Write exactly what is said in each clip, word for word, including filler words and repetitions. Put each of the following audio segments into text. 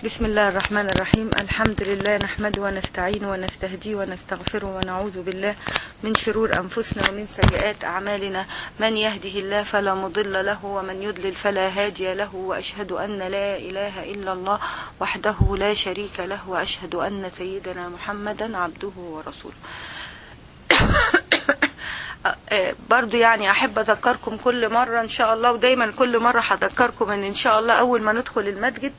بسم الله الرحمن الرحيم. الحمد لله نحمده ونستعينه ونستهديه ونستغفره ونعوذ بالله من شرور أنفسنا ومن سيئات أعمالنا. من يهده الله فلا مضل له ومن يضلل فلا هادي له، وأشهد أن لا إله إلا الله وحده لا شريك له، وأشهد أن سيدنا محمدا عبده ورسوله. برضو يعني أحب أذكركم كل مرة إن شاء الله، ودايما كل مرة هذكركم أن إن شاء الله أول ما ندخل المسجد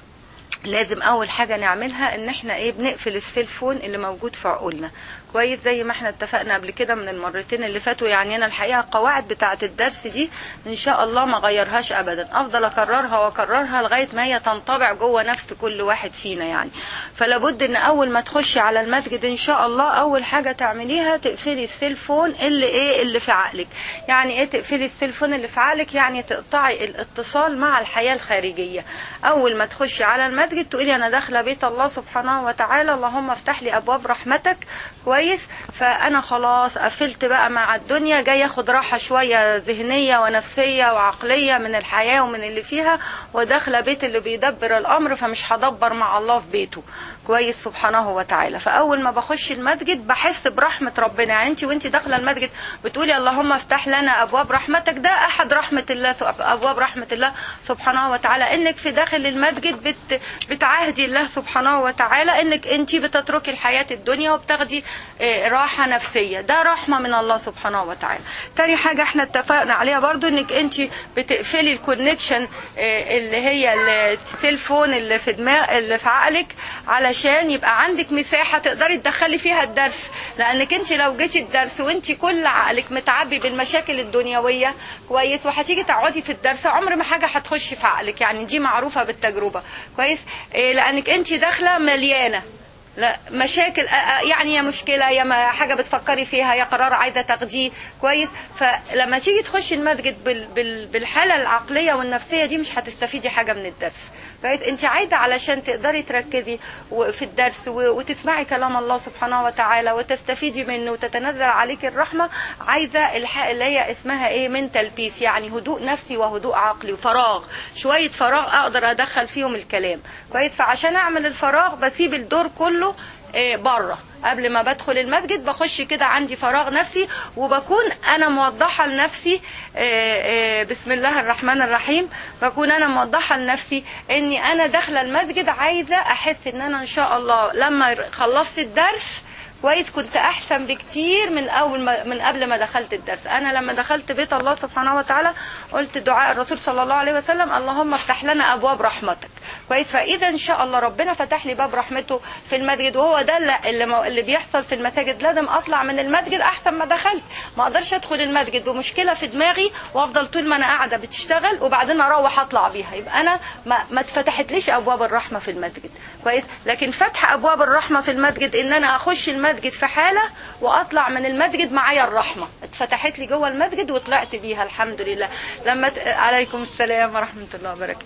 لازم اول حاجة نعملها ان احنا ايه بنقفل السيلفون اللي موجود في عقولنا كويس، زي ما احنا اتفقنا قبل كده من المرتين اللي فاتوا. يعني انا الحقيقة القواعد بتاعة الدرس دي ان شاء الله ما غيرهاش ابدا، افضل اكررها واكررها لغاية ما هي تنطبع جوه نفس كل واحد فينا. يعني فلا بد ان اول ما تخشي على المسجد ان شاء الله اول حاجة تعمليها تقفلي السيلفون اللي ايه اللي في عقلك. يعني ايه تقفلي السيلفون اللي في عقلك؟ يعني تقطعي الاتصال مع الحياة الخارجية. اول ما تخشي على المسجد تقولي انا داخله بيت الله سبحانه وتعالى، اللهم افتح لي ابواب رحمتك كويس. فانا خلاص قفلت بقى مع الدنيا، جاي اخد راحه شويه ذهنيه ونفسيه وعقليه من الحياه ومن اللي فيها، وداخله بيت اللي بيدبر الامر، فمش هدبر مع الله في بيته كويس سبحانه وتعالى. فاول ما بخش المسجد بحس برحمه ربنا. يعني انت وانت داخله المسجد بتقولي اللهم افتح لنا ابواب رحمتك، ده احد رحمه الله، ابواب رحمه الله سبحانه وتعالى، انك في داخل المسجد بت بتعاهدي الله سبحانه وتعالى انك انت بتتركي الحياه الدنيا وبتاخدي راحه نفسيه. ده رحمه من الله سبحانه وتعالى. تاني حاجه احنا اتفقنا عليها برضو انك انت بتقفلي الكونكشن اللي هي التليفون اللي في دماغ اللي في عقلك، علشان يبقى عندك مساحه تقدري تدخلي فيها الدرس. لانك انت لو جيتي الدرس وانت كل عقلك متعبي بالمشاكل الدنيويه كويس، وهتيجي تقعدي في الدرس عمر ما حاجه هتخش في عقلك. يعني دي معروفه بالتجربه كويس، لانك انت داخله مليانه لا مشاكل، يعني يا مشكله يا حاجه بتفكري فيها يا قرار عايزه تاخديه كويس. فلما تيجي تخشي المسجد بالحاله العقليه والنفسيه دي مش هتستفيدي حاجه من الدرس كويس. انت عايزه علشان تقدري تركزي في الدرس وتسمعي كلام الله سبحانه وتعالى وتستفيدي منه وتتنزل عليك الرحمه، عايزه اللي هي اسمها ايه منتال بيس، يعني هدوء نفسي وهدوء عقلي وفراغ، شويه فراغ اقدر ادخل فيهم الكلام كويس. فعشان اعمل الفراغ بسيب الدور كله إيه بره. قبل ما بدخل المسجد بخش كده عندي فراغ نفسي، وبكون انا موضحه لنفسي إيه إيه بسم الله الرحمن الرحيم، بكون انا موضحه لنفسي اني انا داخله المسجد عايزه احس ان انا ان شاء الله لما خلصت الدرس كويس كنت احسن بكتير من اول ما من قبل ما دخلت الدرس. انا لما دخلت بيت الله سبحانه وتعالى قلت دعاء الرسول صلى الله عليه وسلم اللهم افتح لنا ابواب رحمتك كويس. فاذا ان شاء الله ربنا فتح لي باب رحمته في المسجد، وهو ده اللي اللي بيحصل في المساجد. لازم اطلع من المسجد احسن ما دخلت. ما اقدرش ادخل المسجد بمشكله في دماغي وافضل طول ما انا قاعده بتشتغل وبعدين اروح اطلع بيها، يبقى انا ما, ما اتفتحتليش ابواب الرحمه في المسجد كويس. لكن فتح ابواب الرحمه في المسجد ان انا اخش المسجد في حالة واطلع من المسجد معايا الرحمة، اتفتحت لي جوه المسجد وطلعت بيها الحمد لله. لما ت... عليكم السلام ورحمة الله وبركاته.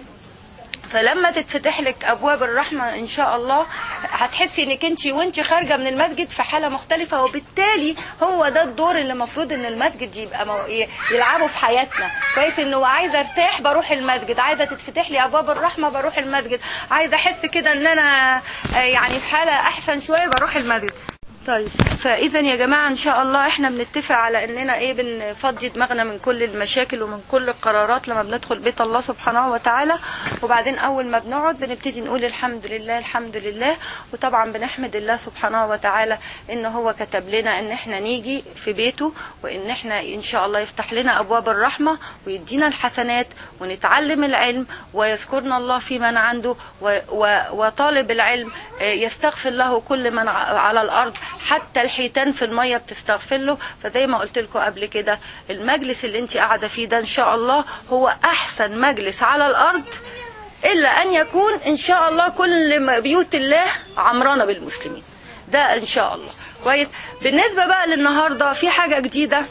فلما تتفتح لك ابواب الرحمه ان شاء الله هتحسي انك انت وانت خارجه من المسجد في حاله مختلفه، وبالتالي هو ده الدور اللي المفروض ان المسجد يبقى مو... يلعبه في حياتنا كويس. انه عايزه ارتاح بروح المسجد، عايزه تتفتح لي ابواب الرحمه بروح المسجد، عايزه احس كده ان انا يعني في حاله احسن شويه بروح المسجد. طيب فاذا يا جماعه ان شاء الله احنا بنتفق على اننا ايه بنفضي دماغنا من كل المشاكل ومن كل القرارات لما بندخل بيت الله سبحانه وتعالى، وبعدين اول ما بنقعد بنبتدي نقول الحمد لله الحمد لله. وطبعا بنحمد الله سبحانه وتعالى ان هو كتب لنا ان احنا نيجي في بيته، وان احنا ان شاء الله يفتح لنا ابواب الرحمه ويدينا الحسنات ونتعلم العلم ويذكرنا الله في من عنده، وطالب العلم يستغفر له كل من على الارض، حتى الحيتان في المية بتستغفر له. فزي ما قلت لكم قبل كده المجلس اللي انت قاعدة فيه ده ان شاء الله هو احسن مجلس على الارض، الا ان يكون ان شاء الله كل بيوت الله عمرانة بالمسلمين. ده ان شاء الله كويس. بالنسبة بقى للنهاردة في حاجة جديدة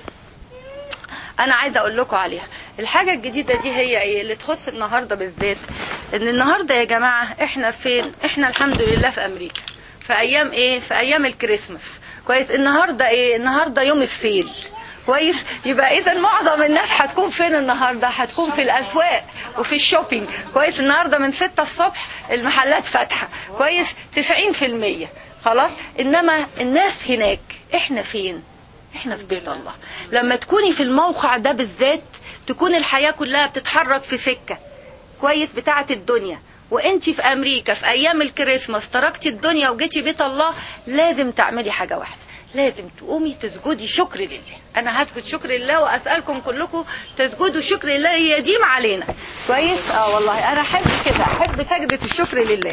انا عايزة اقول لكم عليها. الحاجة الجديدة دي هي ايه اللي تخص النهاردة بالذات؟ ان النهاردة يا جماعة احنا فين؟ احنا الحمد لله في امريكا في ايام ايه في ايام الكريسماس كويس. النهارده ايه النهارده يوم السيل كويس. يبقى اذا معظم الناس هتكون فين النهارده؟ هتكون في الاسواق وفي الشوبينج. كويس. النهارده من ستة الصبح المحلات فاتحه. كويس. تسعين في المية خلاص. انما الناس هناك، احنا فين؟ احنا في بيت الله. لما تكوني في الموقع ده بالذات تكون الحياه كلها بتتحرك في سكه كويس بتاعه الدنيا، وانتي في امريكا في ايام الكريسماس تركتي الدنيا وجيتي بيت الله، لازم تعملي حاجه واحده، لازم تقومي تسجدي شكر لله. انا هسجد شكر لله واسالكم كلكم تسجدوا شكر لله يديم علينا. كويس. اه والله انا احب كده، احب سجدة الشكر لله،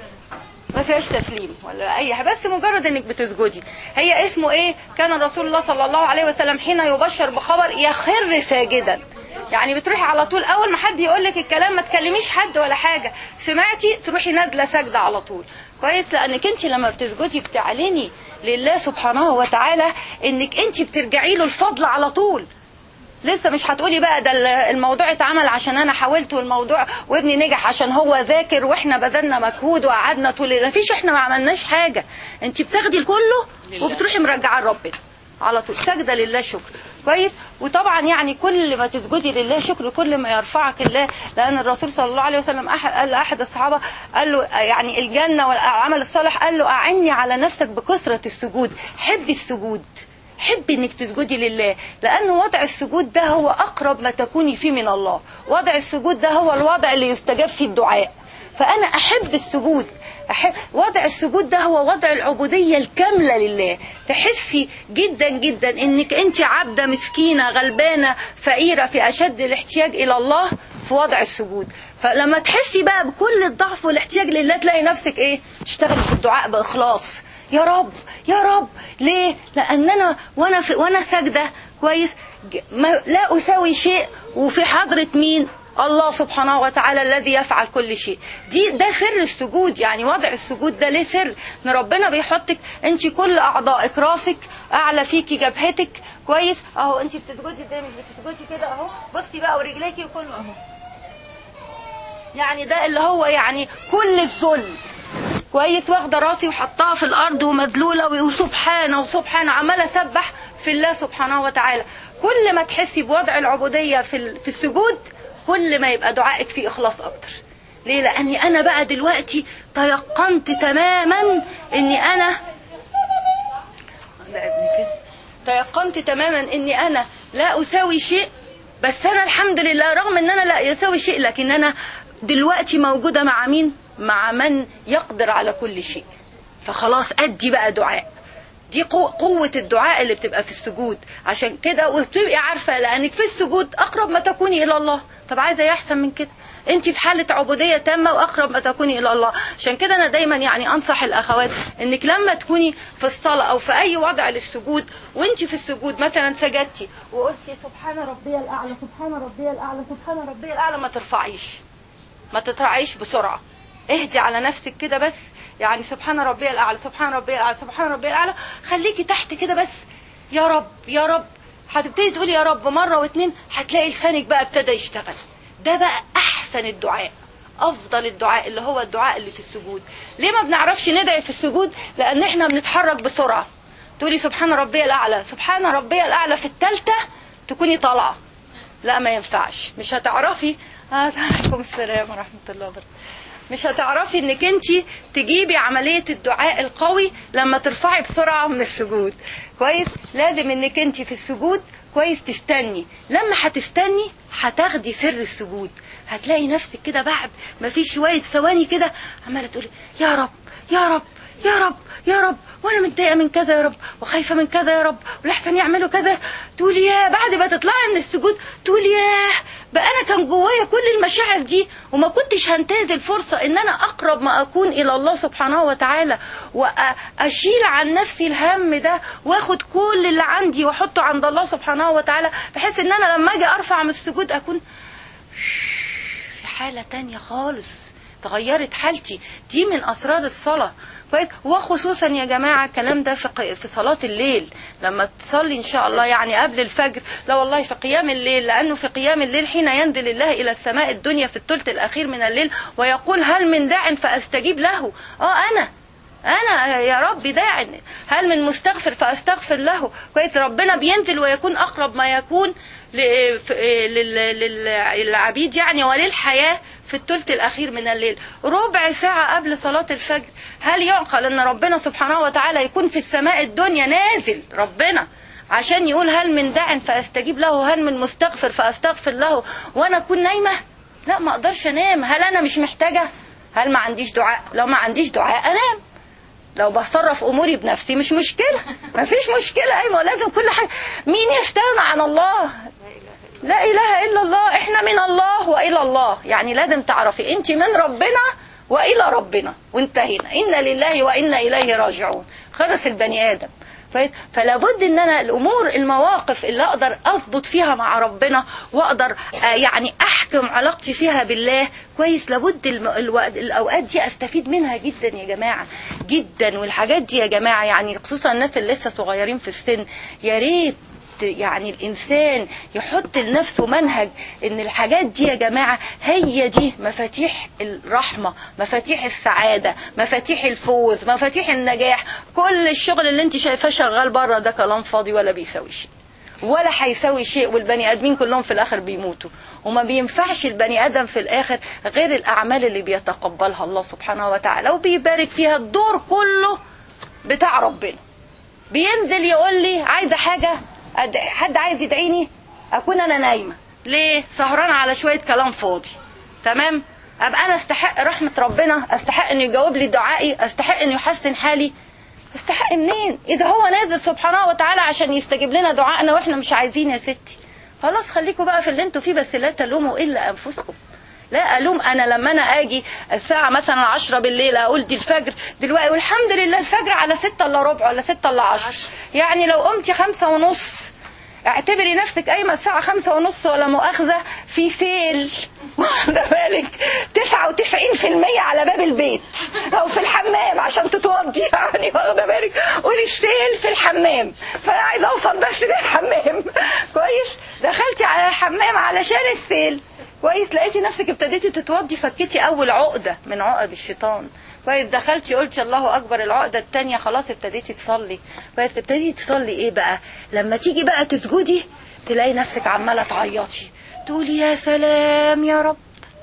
ما فيهاش تسليم ولا اي حاجه، بس مجرد انك بتسجدي. هي اسمه ايه؟ كان رسول الله صلى الله عليه وسلم حين يبشر بخبر يخر ساجدا. يعني بتروحي على طول اول ما حد يقول لك الكلام ما تكلميش حد ولا حاجه، سمعتي تروحي نازله سجده على طول. كويس. لانك انت لما بتسجدي بتعلني لله سبحانه وتعالى انك انت بترجعي له الفضل على طول. لسه مش هتقولي بقى ده الموضوع اتعمل عشان انا حاولت، والموضوع وابني نجح عشان هو ذاكر واحنا بذلنا مجهود وقعدنا طول. ما فيش، احنا ما عملناش حاجه. انت بتاخدي الكله وبتروحي مرجعه لربنا على طول. سجده لله شكر. كويس. وطبعا يعني كل ما تسجدي لله شكر كل ما يرفعك الله، لان الرسول صلى الله عليه وسلم قال لاحد الصحابه، قال له يعني الجنه والعمل الصالح، قال له اعني على نفسك بكثره السجود. حبي السجود، حبي انك تسجدي لله، لان وضع السجود ده هو اقرب ما تكوني فيه من الله. وضع السجود ده هو الوضع اللي يستجاب فيه الدعاء. فانا احب السجود. أحب وضع السجود ده هو وضع العبودية الكاملة لله. تحسي جدا جدا انك انت عبدة مسكينة غلبانة فقيرة في اشد الاحتياج الى الله في وضع السجود. فلما تحسي بقى بكل الضعف والاحتياج لله تلاقي نفسك ايه؟ تشتغلي في الدعاء باخلاص. يا رب يا رب. ليه؟ لان انا وانا في وانا ساجده كويس ما لا اساوي شيء، وفي حضرة مين؟ الله سبحانه وتعالى الذي يفعل كل شيء. دي ده سر السجود. يعني وضع السجود ده ليه سر؟ ان ربنا بيحطك انت كل اعضائك، راسك اعلى فيكي جبهتك. كويس. اهو انت بتسجدي ازاي؟ مش بتسجدي كده اهو. بصي بقى ورجليكي كله اهو. يعني ده اللي هو يعني كل الذل. كويس. واخده راسي وحطها في الارض ومذلوله وسبحانه وسبحانه عماله اسبح في الله سبحانه وتعالى. كل ما تحسي بوضع العبوديه في في السجود كل ما يبقى دعائك فيه اخلاص اكتر. ليه؟ لاني انا بقى دلوقتي تيقنت تماما اني انا ده ابني كده تيقنت تماما اني انا لا اساوي شيء، بس انا الحمد لله رغم ان انا لا اساوي شيء لكن انا دلوقتي موجودة مع مين؟ مع من يقدر على كل شيء. فخلاص ادي بقى دعاء. دي قوة الدعاء اللي بتبقى في السجود. عشان كده وبتبقي عارفة لانك في السجود اقرب ما تكوني الى الله. طب عايزة يحسن من كده؟ انت في حالة عبودية تامة واقرب ما تكوني الى الله. عشان كده انا دايما يعني انصح الاخوات انك لما تكوني في الصلاة او في اي وضع للسجود وانت في السجود مثلا سجدتي وقلتي سبحان ربي الاعلى سبحان ربي الاعلى سبحان ربي الاعلى، ما ترفعيش ما تترعيش بسرعة. اهدي على نفسك كده بس. يعني سبحان ربي الاعلى سبحان ربي الاعلى سبحان ربي الاعلى، خليكي تحت كده بس. يا رب يا رب. هتبتدي تقولي يا رب مرة واتنين هتلاقي لسانك بقى ابتدى يشتغل. ده بقى احسن الدعاء، افضل الدعاء اللي هو الدعاء اللي في السجود. ليه ما بنعرفش ندعي في السجود؟ لان احنا بنتحرك بسرعة. تقولي سبحان ربي الاعلى سبحان ربي الاعلى في الثالثة تكوني طالعة. لا ما ينفعش، مش هتعرفي. عليكم السلام ورحمة الله وبركاته. مش هتعرفي انك انت تجيبي عملية الدعاء القوي لما ترفعي بسرعة من السجود. كويس. لازم انك انت في السجود كويس تستني. لما هتستني هتاخدي سر السجود. هتلاقي نفسك كده بعد ما في شوية ثواني كده عمالة تقولي يا رب يا رب يا رب يا رب، وانا متضايقه من كذا يا رب، وخايفه من كذا يا رب، ولحسن يعملوا كذا. تقولي يا بعد ما تطلعي من السجود تقولي ياه بقى انا كان جوايا كل المشاعر دي وما كنتش هنتهز الفرصه ان انا اقرب ما اكون الى الله سبحانه وتعالى، واشيل عن نفسي الهم ده واخد كل اللي عندي واحطه عند الله سبحانه وتعالى، بحيث ان انا لما اجي ارفع من السجود اكون في حاله تانية خالص، تغيرت حالتي. دي من اسرار الصلاه. كويس. وخصوصا يا جماعة الكلام ده في في صلاة الليل لما تصلي ان شاء الله يعني قبل الفجر. لا والله في قيام الليل، لانه في قيام الليل حين ينزل الله الى السماء الدنيا في الثلث الاخير من الليل ويقول هل من داع فاستجيب له. اه انا انا يا ربي داع، هل من مستغفر فاستغفر له. كويس، ربنا بينزل ويكون اقرب ما يكون للعبيد يعني وللحياة في الثلث الأخير من الليل، ربع ساعة قبل صلاة الفجر. هل يعقل أن ربنا سبحانه وتعالى يكون في السماء الدنيا نازل ربنا عشان يقول هل من داع فأستجيب له، هل من مستغفر فأستغفر له، وأنا أكون نايمة؟ لا، ما أقدرش أنام. هل أنا مش محتاجة؟ هل ما عنديش دعاء؟ لو ما عنديش دعاء أنام. لو بتصرف اموري بنفسي مش مشكله، ما فيش مشكله. ايوه، لازم كل حاجه. مين يستغنى عن الله؟ لا اله الا الله. احنا من الله والى الله، يعني لازم تعرفي انت من ربنا والى ربنا، وانتهينا. انا لله وانا اليه راجعون. خلص البني ادم. فلا بد ان انا الامور المواقف اللي اقدر اضبط فيها مع ربنا واقدر يعني احكم علاقتي فيها بالله كويس، لابد الاوقات دي استفيد منها جدا يا جماعه، جدا. والحاجات دي يا جماعه يعني خصوصا الناس اللي لسه صغيرين في السن، يا ريت يعني الإنسان يحط لنفسه منهج إن الحاجات دي يا جماعة هي دي مفاتيح الرحمة، مفاتيح السعادة، مفاتيح الفوز، مفاتيح النجاح. كل الشغل اللي انت شايفاه شغال بره ده كلام فاضي ولا بيساوي شيء ولا هيساوي شيء، والبني آدمين كلهم في الآخر بيموتوا، وما بينفعش البني آدم في الآخر غير الأعمال اللي بيتقبلها الله سبحانه وتعالى وبيبارك فيها. الدور كله بتاع ربنا. بينزل يقول لي عايزة حاجة، حد عايز يدعيني، اكون انا نايمه ليه؟ سهرانه على شويه كلام فاضي. تمام؟ ابقى انا استحق رحمه ربنا؟ استحق انه يجاوب لي دعائي؟ استحق انه يحسن حالي؟ استحق منين اذا هو نازل سبحانه وتعالى عشان يستجيب لنا دعائنا واحنا مش عايزين؟ يا ستي خلاص خليكم بقى في اللي انتوا فيه، بس لا تلوموا الا انفسكم. لا ألوم أنا لما أنا أجي الساعة مثلا عشرة بالليل أقول دي الفجر دلوقتي، والحمد لله الفجر على ستة إلا ربع ولا ستة إلا عشر، يعني لو قمتي خمسة ونص اعتبري نفسك قايمة الساعة خمسة ونص ولا مؤاخذة في سيل، واخده بالك تسعة وتسعين في المية على باب البيت أو في الحمام عشان تتوضي، يعني واخده بالك قولي السيل في الحمام، فأنا عايزة أوصل بس للحمام كويس. دخلتي على الحمام علشان السيل كويس، لقيتي نفسك ابتديتي تتوضي، فكيتي اول عقده من عقد الشيطان كويس. دخلتي قلتي الله اكبر، العقده الثانيه خلاص ابتديتي تصلي كويس. ابتديتي تصلي ايه بقى؟ لما تيجي بقى تسجدي تلاقي نفسك عماله تعيطي، تقولي يا سلام يا رب،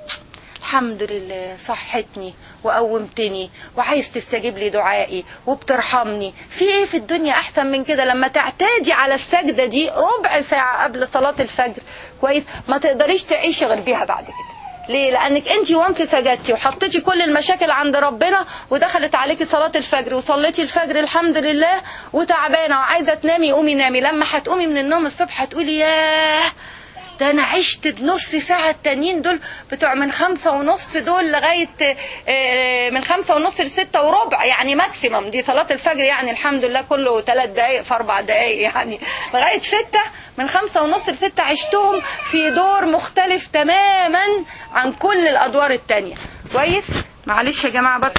الحمد لله صحتني وقومتني وعايز تستجيب لي دعائي وبترحمني. في ايه في الدنيا احسن من كده؟ لما تعتادي على السجدة دي ربع ساعة قبل صلاة الفجر كويس، ما تقدريش تعيشي غير بيها بعد كده. ليه؟ لانك انت وانت سجدتي وحطيتي كل المشاكل عند ربنا ودخلت عليكي صلاة الفجر وصليتي الفجر الحمد لله وتعبانة وعايزة تنامي، قومي نامي. لما هتقومي من النوم الصبح هتقولي ياه ده انا عشت بنص ساعة التانيين دول بتوع من خمسة ونص دول لغاية من خمسة ونص لستة وربع، يعني ماكسيمم دي صلاة الفجر، يعني الحمد لله كله ثلاث دقايق في اربع دقايق، يعني لغاية ستة، من خمسة ونص لستة عشتهم في دور مختلف تماما عن كل الادوار التانية كويس. معلش يا جماعة برضه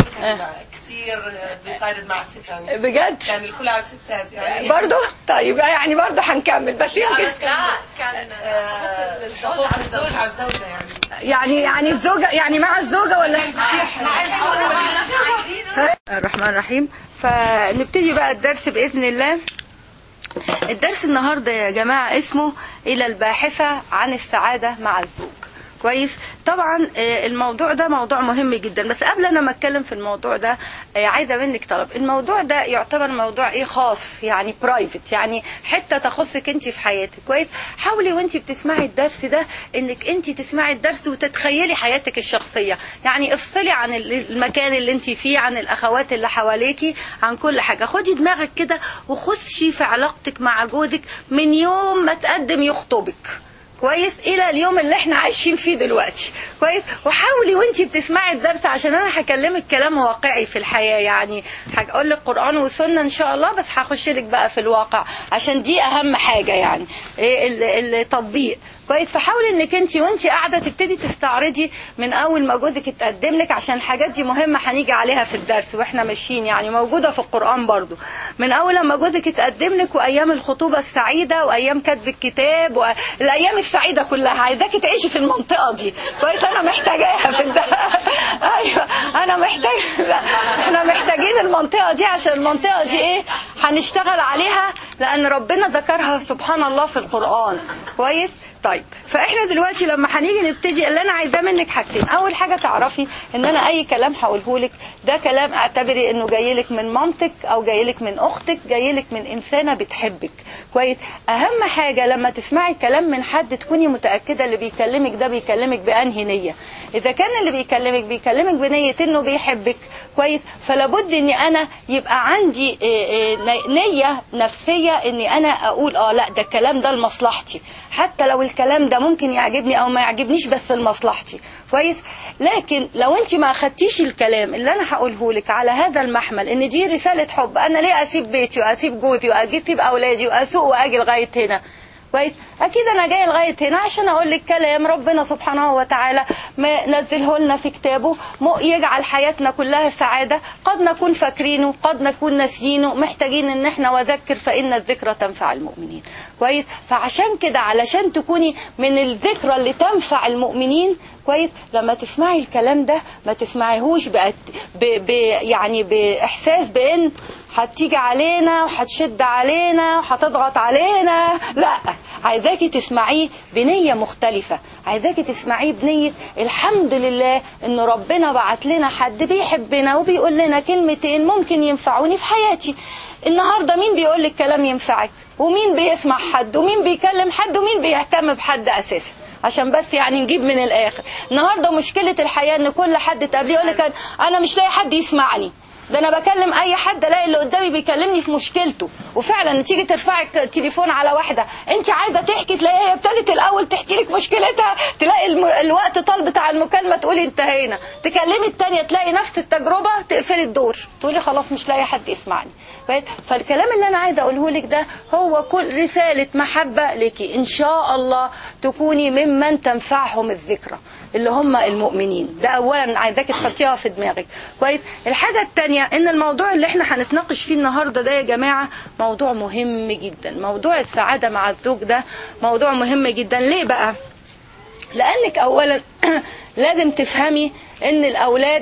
كتير ديسايدد مع الستات بجد، كان الكل على الستات يعني برضه. طيب يعني برضه هنكمل بس يمكن لا كان الضغط على الزوج على الزوجة يعني يعني يعني الزوجة يعني مع الزوجة ولا مع الزوجة. الرحمن الرحيم. فنبتدي بقى الدرس بإذن الله. الدرس النهاردة يا جماعة اسمه إلى الباحثة عن السعادة مع الزوج كويس. طبعا الموضوع ده موضوع مهم جدا، بس قبل انا ما اتكلم في الموضوع ده عايزه منك طلب. الموضوع ده يعتبر موضوع ايه خاص، يعني برايفت، يعني حته تخصك انت في حياتك كويس. حاولي وانت بتسمعي الدرس ده انك انت تسمعي الدرس وتتخيلي حياتك الشخصيه، يعني افصلي عن المكان اللي انت فيه، عن الاخوات اللي حواليكي، عن كل حاجه. خدي دماغك كده وخشي في علاقتك مع جوزك من يوم ما تقدم يخطبك كويس الى اليوم اللي احنا عايشين فيه دلوقتي كويس. وحاولي وانتي بتسمعي الدرس، عشان انا هكلمك كلام واقعي في الحياة، يعني هقول لك قرآن وسنة ان شاء الله، بس هخش لك بقى في الواقع عشان دي اهم حاجة، يعني ايه التطبيق كويس. فحاولي انك انت وانتي قاعده تبتدي تستعرضي من اول ما جوزك يتقدم لك، عشان الحاجات دي مهمه هنيجي عليها في الدرس واحنا ماشيين، يعني موجوده في القرآن برضو. من اول ما جوزك يتقدم لك وايام الخطوبه السعيده وايام كتب الكتاب والايام السعيده كلها، عايزاكي تعيشي في المنطقه دي كويس، انا محتاجاها في الدرس. ايوه انا محتاج لا احنا محتاجين المنطقه دي، عشان المنطقه دي ايه هنشتغل عليها، لان ربنا ذكرها سبحان الله في القرآن. كويس. طيب فاحنا دلوقتي لما هنيجي نبتدي، اللي انا عايزاه منك حاجتين. اول حاجه تعرفي ان انا اي كلام هقوله لك ده كلام اعتبري انه جاي لك من مامتك او جاي لك من اختك، جاي لك من انسانه بتحبك. كويس. اهم حاجه لما تسمعي كلام من حد تكوني متاكده اللي بيكلمك ده بيكلمك بانهي نيه. اذا كان اللي بيكلمك بيكلمك بنيه انه بيحبك كويس، فلابد اني انا يبقى عندي نيه نفسيه اني انا اقول اه لا ده الكلام ده لمصلحتي، حتى لو الكلام ده ممكن يعجبني او ما يعجبنيش بس لمصلحتي. كويس. لكن لو انت ما اخدتيش الكلام اللي انا هقوله لك على هذا المحمل ان دي رساله حب، انا ليه اسيب بيتي واسيب جوزي واسيب اولادي واسوق واجي لغايه هنا؟ كويس. اكيد انا جاي لغايه هنا عشان اقول لك كلام ربنا سبحانه وتعالى ما نزله لنا في كتابه، يجعل حياتنا كلها سعاده، قد نكون فاكرينه قد نكون ناسيينه، محتاجين ان احنا وذكر فان الذكرى تنفع المؤمنين. كويس. فعشان كده علشان تكوني من الذكرى اللي تنفع المؤمنين كويس، لما تسمعي الكلام ده ما تسمعيهوش بقت ب... ب... يعني باحساس بان هتيجي علينا وهتشد علينا وهتضغط علينا، لا، عايزاكي تسمعيه بنية مختلفة، عايزاكي تسمعيه بنية الحمد لله ان ربنا بعت لنا حد بيحبنا وبيقول لنا كلمتين ممكن ينفعوني في حياتي. النهاردة مين بيقول لك كلام ينفعك، ومين بيسمع حد، ومين بيكلم حد، ومين بيهتم بحد اساسا؟ عشان بس يعني نجيب من الاخر. النهاردة مشكلة الحياة ان كل حد تقابليه يقول لك انا مش لاقي حد يسمعني، ده انا بكلم اي حد الاقي اللي قدامي بيكلمني في مشكلته. وفعلا تيجي ترفعي التليفون على واحده انت عايزه تحكي، تلاقيها هي ابتدت الاول تحكي لك مشكلتها، تلاقي الم... الوقت طال بتاع المكالمه تقولي انتهينا، تكلمي الثانيه تلاقي نفس التجربه تقفلي الدور تقولي خلاص مش لاقي حد يسمعني. فالكلام اللي انا عايزه اقوله لك ده هو كل رساله محبه ليكي، ان شاء الله تكوني ممن تنفعهم الذكرى اللي هم المؤمنين. ده اولا عايزاكي تحطيها في دماغك. كويس. الحاجه الثانيه ان الموضوع اللي احنا هنتناقش فيه النهارده ده يا جماعه موضوع مهم جدا. موضوع السعاده مع الزوج ده موضوع مهم جدا. ليه بقى؟ لانك اولا لازم تفهمي ان الاولاد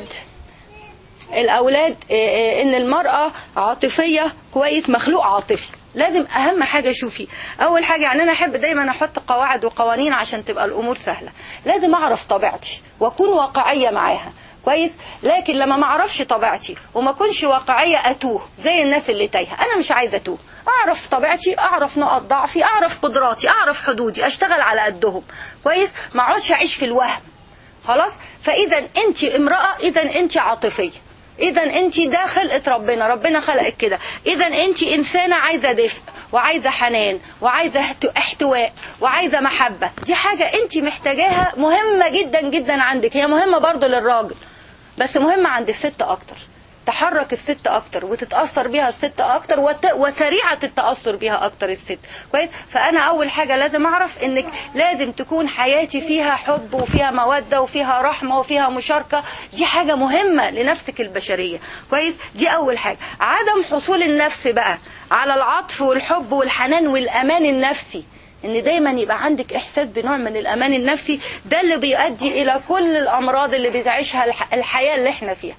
الاولاد ان المراه عاطفيه كويس، مخلوق عاطفي. لازم اهم حاجه شوفي اول حاجه، يعني انا احب دايما احط قواعد وقوانين عشان تبقى الامور سهله. لازم اعرف طبيعتي واكون واقعيه معاها. كويس. لكن لما ما اعرفش طبيعتي وما اكونش واقعيه اتوه زي الناس اللي تايهه. انا مش عايزه اتوه، اعرف طبيعتي، اعرف نقط ضعفي، اعرف قدراتي، اعرف حدودي، اشتغل على قدهم. كويس. ما اقعدش اعيش في الوهم. خلاص. فاذا انت امراه، اذا انت عاطفيه، اذا انت ده خلقة ربنا، ربنا خلقك كده. اذا انت انسانة عايزة دفء وعايزة حنان وعايزة احتواء وعايزة محبة. دي حاجة انت محتاجاها مهمة جدا جدا عندك. هي مهمة برضو للراجل بس مهمة عند الست اكتر، تحرك الست اكتر وتتأثر بيها الست اكتر وت... وسريعة التأثر بيها اكتر الست. كويس. فانا اول حاجة لازم اعرف انك لازم تكون حياتي فيها حب وفيها مودة وفيها رحمة وفيها مشاركة. دي حاجة مهمة لنفسك البشرية. كويس. دي اول حاجة. عدم حصول النفس بقى على العطف والحب والحنان والامان النفسي، ان دايما يبقى عندك احساس بنوع من الامان النفسي، ده اللي بيؤدي الى كل الامراض اللي بتعيشها الحياة اللي احنا فيها.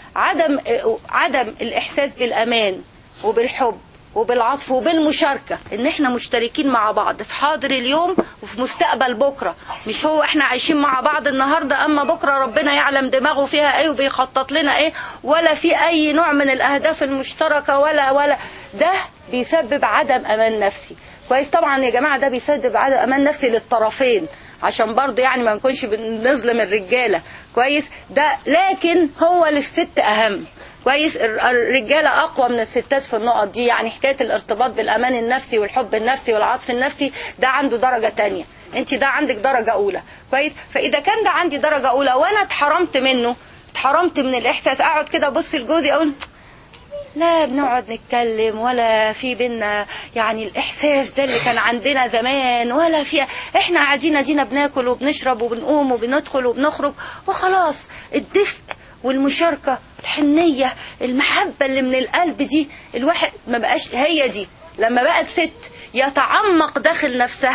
عدم عدم الاحساس بالامان وبالحب وبالعطف وبالمشاركه، ان احنا مشتركين مع بعض في حاضر اليوم وفي مستقبل بكره. مش هو احنا عايشين مع بعض النهارده اما بكره ربنا يعلم دماغه فيها ايه وبيخطط لنا ايه، ولا في اي نوع من الاهداف المشتركه ولا ولا ده بيسبب عدم امان نفسي. كويس. طبعا يا جماعه ده بيسبب عدم امان نفسي للطرفين عشان برضو يعني ما نكونش بنظلم الرجاله. كويس. ده لكن هو للست اهم. كويس. الرجاله اقوى من الستات في النقط دي. يعني حكايه الارتباط بالامان النفسي والحب النفسي والعطف النفسي ده عنده درجه تانية، انت ده عندك درجه اولى. كويس. فاذا كان ده عندي درجه اولى وانا اتحرمت منه، اتحرمت من الاحساس، اقعد كده ابص لجوزي اقول لا بنقعد نتكلم ولا في بينا يعني الاحساس ده اللي كان عندنا زمان، ولا في احنا قاعدين ادينا بناكل وبنشرب وبنقوم وبندخل وبنخرج وخلاص. الدفء والمشاركة، الحنية، المحبة اللي من القلب دي الواحد ما بقاش هي دي. لما بقت ست يتعمق داخل نفسها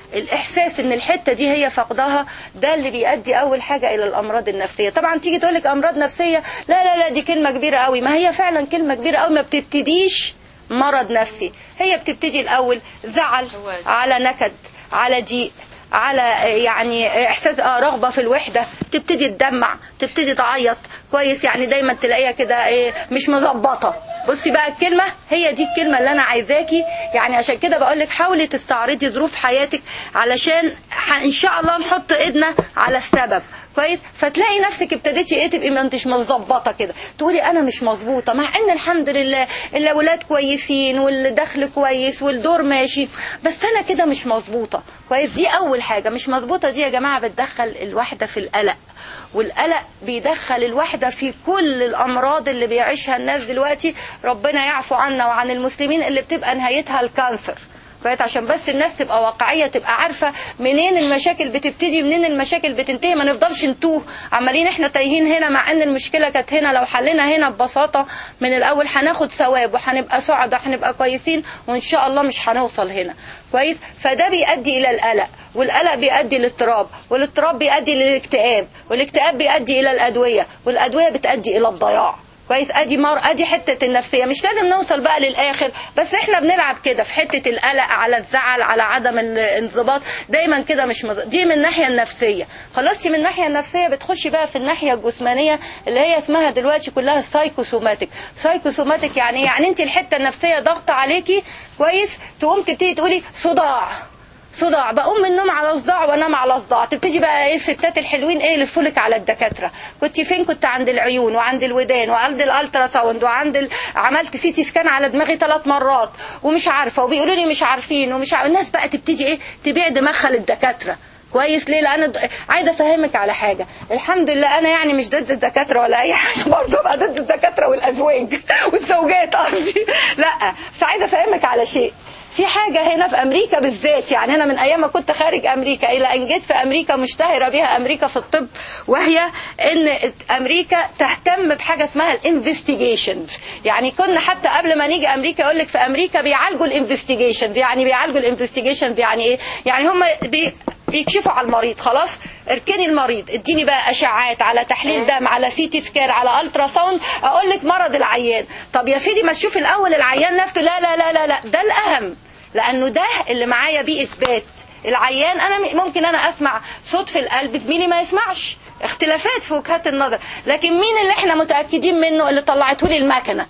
الاحساس ان الحته دي هي فقدها، ده اللي بيؤدي اول حاجه الى الامراض النفسيه. طبعا تيجي تقول لك امراض نفسيه، لا لا لا دي كلمه كبيره قوي، ما هي فعلا كلمه كبيره قوي، ما بتبتديش مرض نفسي، هي بتبتدي الاول زعل، على نكد، على ضيق، على يعني احساس اه رغبه في الوحده، تبتدي تدمع، تبتدي تعيط كويس، يعني دايما تلاقيها كده ايه مش مظبطه. بصي بقى الكلمه هي دي الكلمه اللي انا عايزاكي، يعني عشان كده بقول لك حاولي تستعرضي ظروف حياتك علشان ان شاء الله نحط ايدنا على السبب كويس. فتلاقي نفسك ابتديتي ايه تبقي ما انتش مظبطه كده، تقولي انا مش مظبوطه، مع ان الحمد لله الاولاد كويسين والدخل كويس والدور ماشي، بس انا كده مش مظبوطه كويس. دي اول حاجه مش مظبوطه، دي يا جماعه بتدخل الواحده في القلق، والقلق بيدخل الواحدة في كل الأمراض اللي بيعيشها الناس دلوقتي، ربنا يعفو عنا وعن المسلمين، اللي بتبقى نهايتها الكانسر كويس. عشان بس الناس تبقى واقعية، تبقى عارفة منين المشاكل بتبتدي منين المشاكل بتنتهي، ما نفضلش نتوه عمالين احنا تايهين هنا، مع ان المشكلة كانت هنا. لو حلنا هنا ببساطة من الاول هناخد ثواب وهنبقى سعداء، هنبقى كويسين، وان شاء الله مش هنوصل هنا كويس. فده بيؤدي الى القلق، والقلق بيؤدي للاضطراب، والاضطراب بيؤدي للاكتئاب، والاكتئاب بيؤدي الى الادوية، والادوية بتؤدي الى الضياع كويس. ادي مر ادي حته النفسيه، مش لازم نوصل بقى للاخر، بس احنا بنلعب كده في حته القلق، على الزعل، على عدم الانضباط دايما كده، مش مز... دي من الناحيه النفسيه. خلصتي من الناحيه النفسيه بتخشي بقى في الناحيه الجسمانيه اللي هي اسمها دلوقتي كلها سايكوسوماتيك. سايكوسوماتيك يعني يعني انت الحته النفسيه ضغط عليكي كويس، تقوم تبتدي تقولي صداع صداع، بقوم من النوم على صداع وانام على صداع. تبتدي بقى ايه الستات الحلوين ايه يلفولك على الدكاتره، كنت فين؟ كنت عند العيون وعند الودان وعند الالترا ساوند وعند ال... عملت سيتي سكان على دماغي ثلاث مرات ومش عارفه، وبيقولوا لي مش عارفين ومش عارف. الناس بقى تبتدي ايه تبيع دماغها للدكاتره كويس. ليه؟ لان عايزه افهمك على حاجه، الحمد لله انا يعني مش ضد الدكاتره ولا اي حاجه، برضه بقى ضد الدكاتره والازواج والزوجات قصدي، لا بس عايزه افهمك على شيء. في حاجة هنا في أمريكا بالذات، يعني أنا من أيام ما كنت خارج أمريكا إلى أن جيت في أمريكا، مشتهرة بها أمريكا في الطب، وهي أن أمريكا تهتم بحاجة اسمها الانفستيجيشنز. يعني كنا حتى قبل ما نيجي أمريكا يقول لك في أمريكا بيعالجوا الانفستيجيشنز. يعني بيعالجوا الانفستيجيشنز يعني إيه؟ يعني هم بي بيكشفوا على المريض، خلاص اركني المريض، اديني بقى اشعاعات، على تحليل دم، على سيتي سكان، على الترا ساوند، اقول لك مرض العيان. طب يا سيدي ما تشوف الاول العيان نفسه، لا لا لا لا لا ده الاهم، لانه ده اللي معايا بيه اثبات. العيان انا ممكن انا اسمع صوت في القلب زميلي ما يسمعش، اختلافات في وجهات النظر، لكن مين اللي احنا متاكدين منه؟ اللي طلعته لي المكنه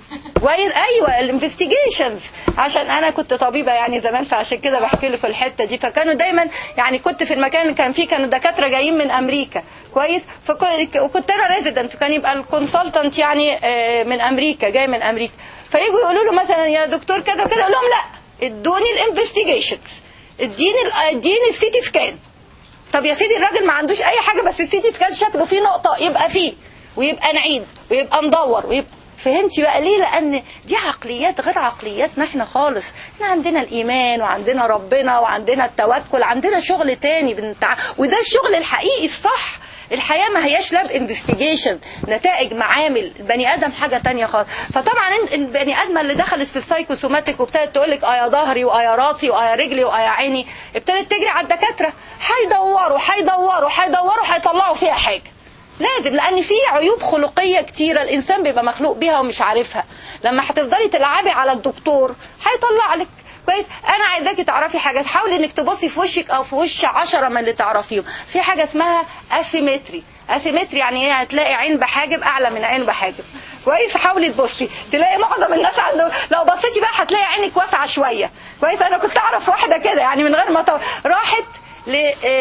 كويس. ايوه الانفستيجيشنز، عشان انا كنت طبيبه يعني زمان، فعشان كده بحكي لكم الحته دي. فكانوا دايما يعني كنت في المكان اللي كان فيه كانوا دكاتره جايين من امريكا كويس، وكنت انا ريزيدنت، فكان يبقى الكونسلتنت يعني من امريكا، جاي من امريكا، فييجوا يقولوا له مثلا يا دكتور كذا كذا، اقول لهم لا ادوني الانفستيجيشنز، اديني اديني السيتي سكان. طب يا سيدي الراجل ما عندوش اي حاجه، بس السيتي سكان شكله فيه نقطه، يبقى فيه، ويبقى نعيد، ويبقى ندور، ويبقى فهمتي بقى ليه؟ لان دي عقليات غير عقلياتنا احنا خالص. احنا عندنا الايمان وعندنا ربنا وعندنا التوكل، عندنا شغل تاني بنتع... وده الشغل الحقيقي الصح. الحياة ما هياش لاب انفستيجيشن، نتائج معامل، البني ادم حاجة تانية خالص. فطبعا البني ادم اللي دخلت في السايكوسوماتيك وابتدت تقول لك اه يا ظهري واه يا راسي واه يا رجلي واه يا عيني، ابتدت تجري على الدكاترة، هيدوروا هيدوروا هيدوروا هيطلعوا فيها حاجة. لازم، لان في عيوب خلقيه كتيره الانسان بيبقى مخلوق بيها ومش عارفها. لما هتفضلي تلعبي على الدكتور هيطلع لك كويس. انا عايزاكي تعرفي حاجه، تحاولي انك تبصي في وشك او في وش عشرة من اللي تعرفيهم. في حاجه اسمها اسيمتري. اسيمتري يعني ايه؟ هتلاقي عين بحاجب اعلى من عين بحاجب كويس. حاولي تبصي تلاقي معظم الناس عنده، لو بصيتي بقى هتلاقي عينك واسعه شويه كويس. انا كنت اعرف واحده كده يعني من غير ما طو... راحت ل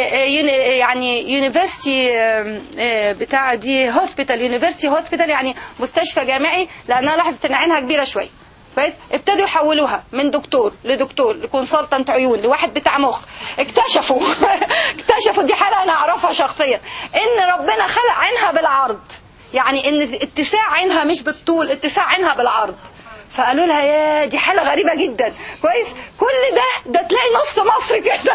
يعني يونيفرسيتي بتاع دي هوسبيتال، يونيفرسيتي هوسبيتال يعني مستشفى جامعي، لانها لاحظت ان عينها كبيره شويه كويس. ابتدوا يحولوها من دكتور لدكتور لكونسلتنت عيون لواحد بتاع مخ. اكتشفوا اكتشفوا دي حاله انا اعرفها شخصيا، ان ربنا خلق عينها بالعرض، يعني ان اتساع عينها مش بالطول، اتساع عينها بالعرض. فقالوا لها يا دي حالة غريبة جدا كويس. كل ده ده تلاقي نص مصر كده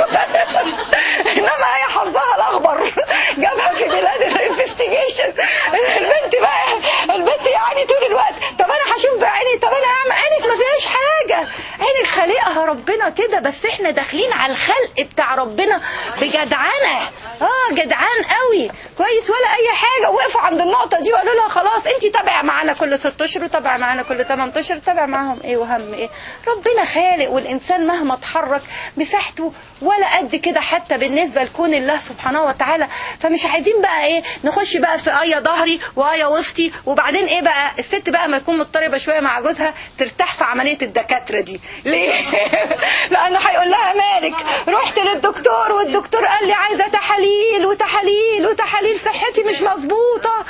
انما هي حظها الاخبر جابها في بلاد الانفستيجيشن. البنت بقى البنت يعني طول الوقت طب انا هشوف بعيني، طب انا اعمل عينك ما فيهاش حاجة، عينك خالقها ربنا ربنا كده، بس احنا داخلين على الخلق بتاع ربنا بجدعنه، اه جدعان قوي كويس ولا اي حاجه. وقفوا عند النقطه دي وقالوا لها خلاص انت تابع معانا كل ست اشهر وتابع معانا كل ثمانية اشهر، تابع معاهم ايه وهم ايه؟ ربنا خالق، والانسان مهما اتحرك مساحته ولا قد كده حتى بالنسبه لكون الله سبحانه وتعالى. فمش عايزين بقى ايه نخش بقى في ايه ظهري وايه وسطي، وبعدين ايه بقى الست بقى ما تكون مضطربه شويه مع جوزها ترتاح في عمليه الدكاتره دي. ليه؟ لانه هيقول لها مالك رحت للدكتور والدكتور قال لي عايزه تحاليل وتحاليل وتحاليل، صحتي مش مظبوطه.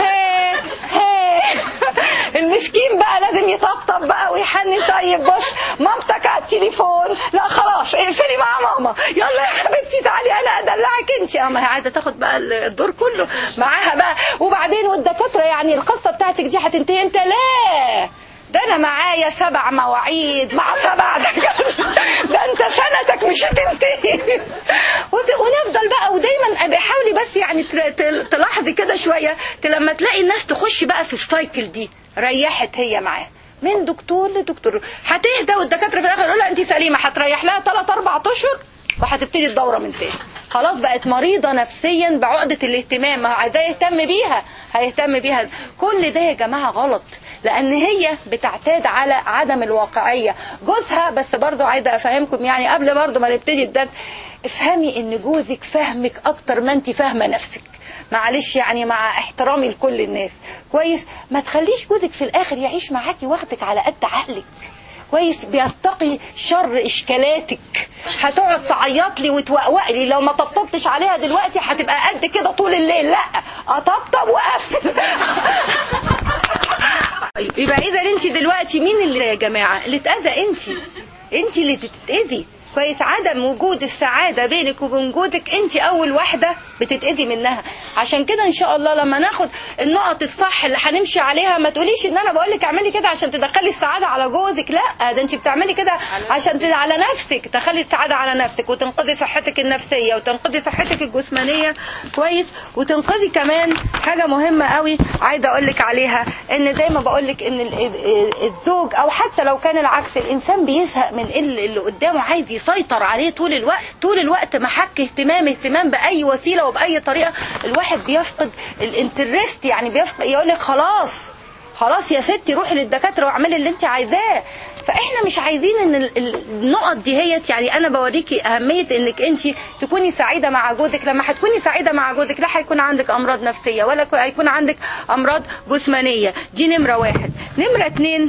المسكين بقى لازم يطبطب بقى ويحنن. طيب بص مامتك على التليفون، لا خلاص اقفلي مع ماما، يلا يا حبيبتي تعالي انا ادلعك انت. اه ما هي عايزه تاخد بقى الدور كله معاها بقى. وبعدين والدكاتره يعني القصه بتاعتك دي هتنتهي امتى؟ لا ده انا معايا سبع مواعيد مع سبع دكاتره، ده انت سنتك مش هتنتهي. ونفضل بقى. ودايما حاولي بس يعني تلاحظي كده شويه لما تلاقي الناس تخش بقى في السايكل دي، ريحت هي معاه من دكتور لدكتور، هتهدى والدكاتره في الاخر يقولوا لها انت سليمه، هتريح لها ثلاث اربع اشهر وهتبتدي الدوره من تاني. خلاص بقت مريضه نفسيا بعقده الاهتمام، ما هو عايزاه يهتم بيها هيهتم بيها. كل ده يا جماعه غلط، لان هي بتعتاد على عدم الواقعيه. جوزها بس برضو عايزه افهمكم يعني قبل برضو ما نبتدي الدرس، افهمي ان جوزك فهمك اكتر ما انت فاهمه نفسك. معلش يعني مع احترامي لكل الناس كويس، ما تخليش جوزك في الاخر يعيش معاكي واخدك على قد عقلك كويس، بيتقي شر اشكالاتك. هتقعد تعيط لي وتوقوق لي لو ما طبطبتش عليها دلوقتي هتبقى قد كده طول الليل. لا اطبطب واقفل. يبقى اذا انت دلوقتي مين اللي يا جماعه اللي اتاذى؟ انت انت اللي بتتاذي كويس. عدم وجود السعاده بينك وبين جوزك انت اول واحده بتتاذي منها. عشان كده ان شاء الله لما ناخد النقط الصح اللي هنمشي عليها، ما تقوليش ان انا بقول لك اعملي كده عشان تدخلي السعاده على جوزك، لا ده انت بتعملي كده عشان على نفسك، تخلي السعاده على نفسك وتنقذي صحتك النفسيه وتنقذي صحتك الجسمانيه كويس، وتنقذي كمان حاجه مهمه قوي عايزه اقول لك عليها، ان زي ما بقول لك ان الزوج او حتى لو كان العكس الانسان بيزهق من اللي قدامه، عايز يسيطر عليه طول الوقت طول الوقت محك اهتمام اهتمام باي وسيله وباي طريقه. الواحد بيفقد الانترست، يعني بيفقد يقول لك خلاص خلاص يا ستي روحي للدكاتره واعملي اللي انت عايزاه. فاحنا مش عايزين ان النقط دي هي يعني انا بوريكي اهميه انك انت تكوني سعيده مع جوزك. لما هتكوني سعيده مع جوزك لا هيكون عندك امراض نفسيه ولا هيكون عندك امراض جسمانيه. دي نمره واحد. نمره اتنين،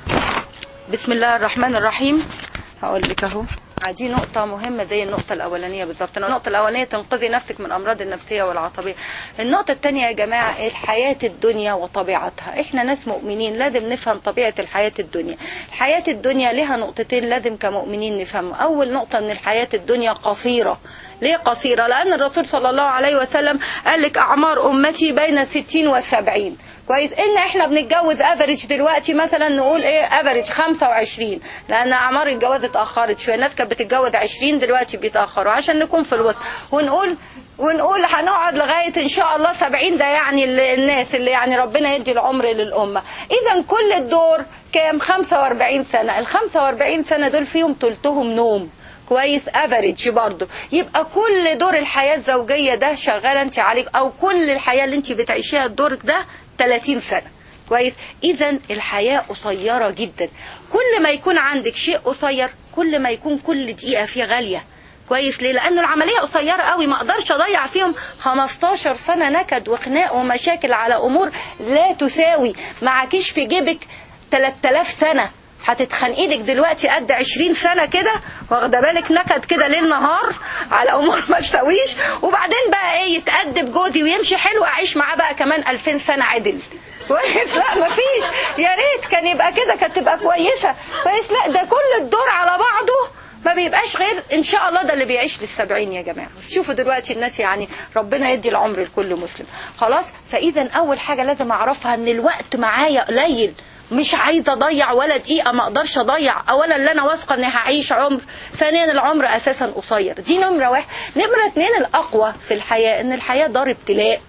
بسم الله الرحمن الرحيم، هقول لك اهو دي نقطة مهمة زي النقطة الأولانية بالظبط. النقطة الأولانية تنقذي نفسك من أمراض النفسية والعصبية. النقطة الثانية يا جماعة الحياة الدنيا وطبيعتها. إحنا ناس مؤمنين لازم نفهم طبيعة الحياة الدنيا. الحياة الدنيا لها نقطتين لازم كمؤمنين نفهمها. أول نقطة أن الحياة الدنيا قصيرة. ليه قصيرة؟ لأن الرسول صلى الله عليه وسلم قال لك أعمار أمتي بين الستين والسبعين كويس. ان احنا بنتجوز افريج دلوقتي مثلا نقول ايه افريج خمسة وعشرين، لان اعمار الجواز اتاخرت شويه، الناس كانت بتتجوز عشرين دلوقتي بيتاخروا عشان نكون في الوسط. ونقول ونقول هنقعد لغايه ان شاء الله سبعين، ده يعني الناس اللي يعني ربنا يدي العمر للامه. اذا كل الدور كام؟ خمسة واربعين سنه. ال خمسة واربعين سنه دول فيهم ثلثهم نوم كويس افريج برضه. يبقى كل دور الحياه الزوجيه ده شغاله انت عليك، او كل الحياه اللي انت بتعيشيها دورك ده ثلاثين سنة كويس. اذا الحياة قصيرة جدا. كل ما يكون عندك شيء قصير كل ما يكون كل دقيقة فيه غالية كويس. ليه؟ لأن العملية قصيرة قوي، ما اقدرش اضيع فيهم خمستاشر سنة نكد وخناق ومشاكل على امور لا تساوي. معكيش في جيبك ثلاثة آلاف سنة، هتتخنقي لك دلوقتي قد عشرين سنة كده واخده بالك نكد كده ليل نهار على امور ما تساويش. وبعدين بقى ايه يتأدب جوزي ويمشي حلو اعيش معاه بقى كمان ألفين سنة عدل كويس. لا مفيش، يا ريت كان يبقى كده كانت تبقى كويسة كويس. لا ده كل الدور على بعضه ما بيبقاش غير ان شاء الله ده اللي بيعيش للسبعين يا جماعة. شوفوا دلوقتي الناس يعني ربنا يدي العمر لكل مسلم خلاص. فاذا اول حاجة لازم اعرفها ان الوقت معايا قليل، مش عايزه اضيع ولا دقيقه، ما اقدرش اضيع. اولا اللي انا واثقه اني هعيش عمر، ثانيا العمر اساسا قصير. دي نمره واحد. نمره اتنين الاقوى في الحياه ان الحياه دار ابتلاء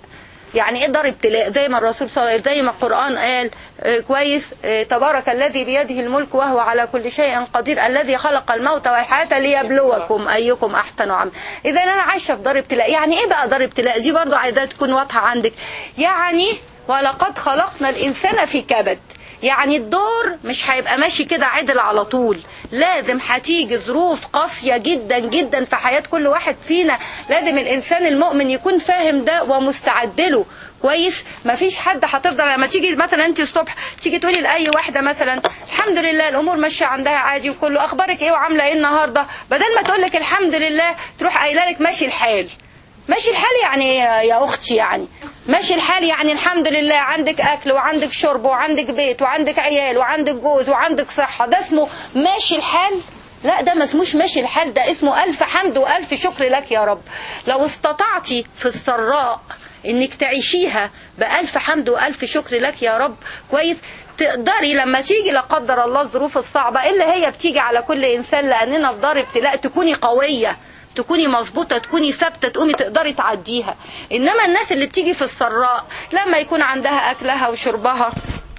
يعني ايه دار ابتلاء؟ زي ما الرسول صلى الله عليه وسلم، زي ما القرآن قال اه كويس اه تبارك الذي بيده الملك وهو على كل شيء قدير الذي خلق الموت والحياة ليبلوكم ايكم احسن عملا. اذا انا عايشة في دار ابتلاء. يعني ايه بقى دار ابتلاء؟ دي برضو عايزة تكون واضحة عندك. يعني ولقد خلقنا الانسان في كبد، يعني الدور مش هيبقى ماشي كده عدل على طول، لازم هتيجي ظروف قاسية جدا جدا في حياة كل واحد فينا. لازم الانسان المؤمن يكون فاهم ده ومستعد له كويس. مفيش حد هتفضل لما تيجي مثلا انت الصبح تيجي تقولي لاي واحده مثلا الحمد لله الامور ماشيه عندها عادي وكله، اخبارك ايه وعامله ايه النهارده، بدل ما تقول لك الحمد لله تروح قايله لك ماشي الحال. ماشي الحال يعني ايه يا اختي؟ يعني ماشي الحال يعني الحمد لله عندك اكل وعندك شرب وعندك بيت وعندك عيال وعندك جوز وعندك صحه، ده اسمه ماشي الحال؟ لا، ده ما اسموش ماشي الحال، ده اسمه الف حمد والف شكر لك يا رب. لو استطعتي في السراء انك تعيشيها بألف حمد وألف شكر لك يا رب كويس، تقدري لما تيجي لا قدر الله الظروف الصعبة اللي هي بتيجي على كل انسان، لاننا في دار ابتلاء، تكوني قوية، تكوني مظبوطة، تكوني ثابتة، تقومي تقدري تعديها. انما الناس اللي بتيجي في السراء لما يكون عندها اكلها وشربها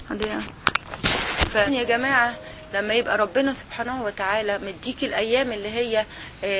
ف... يا جماعة لما يبقى ربنا سبحانه وتعالى مديكي الايام اللي هي آآ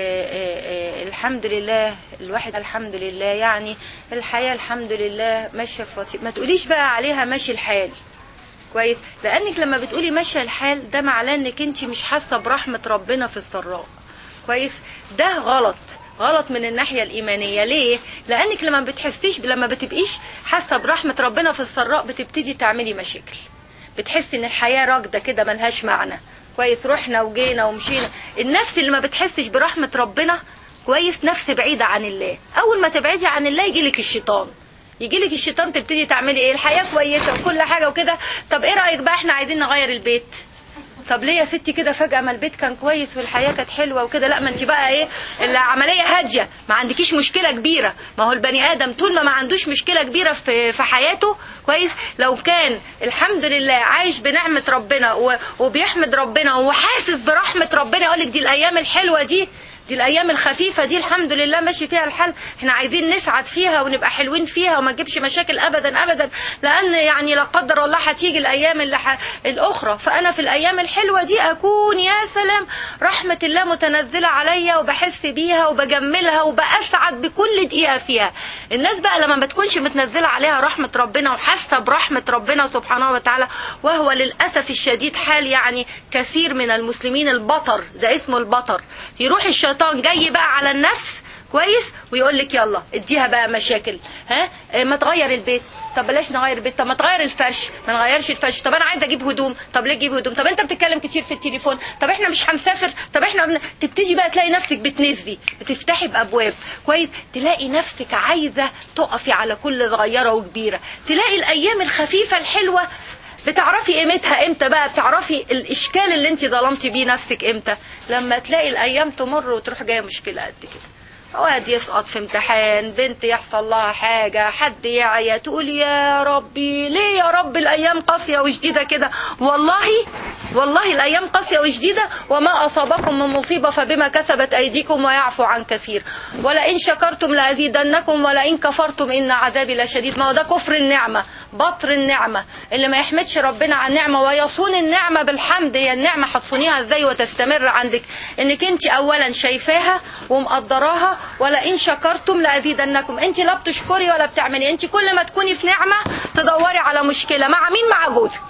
آآ الحمد لله، الواحد الحمد لله يعني الحياة الحمد لله ماشية في، ما تقوليش بقى عليها ماشي الحال كويس، لانك لما بتقولي ماشية الحال ده معناه انك انت مش حاسة برحمة ربنا في السراء كويس. ده غلط، غلط من الناحية الإيمانية. ليه؟ لأنك لما بتحسيش، لما بتبقيش حاسة برحمة ربنا في السراء بتبتدي تعملي مشاكل، بتحسي ان الحياة راكدة كده ملهاش معنى كويس، رحنا وجينا ومشينا. النفس اللي ما بتحسش برحمة ربنا كويس نفس بعيدة عن الله. أول ما تبعدي عن الله يجيلك الشيطان، يجيلك الشيطان تبتدي تعملي ايه؟ الحياة كويسة وكل حاجة وكده، طب ايه رأيك بقى احنا عايزين نغير البيت؟ طب ليه يا ستي كده فجأة ما البيت كان كويس والحياة كانت حلوة وكده؟ لا، ما انت بقى ايه العملية هادية، ما عندكيش مشكلة كبيرة. ما هو البني آدم طول ما ما عندوش مشكلة كبيرة في في حياته كويس، لو كان الحمد لله عايش بنعمة ربنا وبيحمد ربنا وحاسس برحمة ربنا، يقولك دي الأيام الحلوة دي، دي الأيام الخفيفة دي الحمد لله ماشي فيها الحال، احنا عايزين نسعد فيها ونبقى حلوين فيها وما نجيبش مشاكل أبدا أبدا، لأن يعني لا قدر الله هتيجي الأيام اللي ح... الأخرى. فأنا في الأيام الحلوة دي أكون يا سلام رحمة الله متنزلة عليا وبحس بيها وبجملها وبأسعد بكل دقيقة فيها. الناس بقى لما ما بتكونش متنزلة عليها رحمة ربنا وحاسة برحمة ربنا سبحانه وتعالى، وهو للأسف الشديد حال يعني كثير من المسلمين البطر، ده اسمه البطر، يروح الشيطان جاي بقى على النفس كويس ويقول لك يلا اديها بقى مشاكل، ها ما تغير البيت، طب بلاش نغير البيت، طب ما تغير الفرش، ما نغيرش الفرش، طب انا عايزه اجيب هدوم، طب ليه اجيب هدوم، طب انت بتتكلم كتير في التليفون، طب احنا مش هنسافر، طب احنا بن... تبتدي بقى تلاقي نفسك بتنزلي، بتفتحي بابواب كويس، تلاقي نفسك عايزه تقفي على كل صغيره وكبيره، تلاقي الايام الخفيفه الحلوه بتعرفي قيمتها امتى بقى؟ بتعرفي الاشكال اللي انت ظلمتي بيه نفسك امتى؟ لما تلاقي الايام تمر وتروح جايه مشكله قد كده، واد يسقط في امتحان، بنت يحصل لها حاجة، حد يعيا، تقول يا ربي ليه يا رب الأيام قاسية وشديدة كده؟ والله والله الأيام قاسية وشديدة، وما أصابكم من مصيبة فبما كسبت أيديكم ويعفو عن كثير، ولئن شكرتم لأزيدنكم ولئن كفرتم إن عذابي لشديد. ما هو ده كفر النعمة، بطر النعمة، اللي ما يحمدش ربنا عن النعمة ويصون النعمة بالحمد. هي النعمة هتصونيها ازاي وتستمر عندك؟ انك انت اولا شايفاها ومقدراها، ولئن شكرتم لأزيدنكم. انت لا بتشكري ولا بتعملي، انت كل ما تكوني في نعمة تدوري على مشكلة مع مين؟ مع جوزك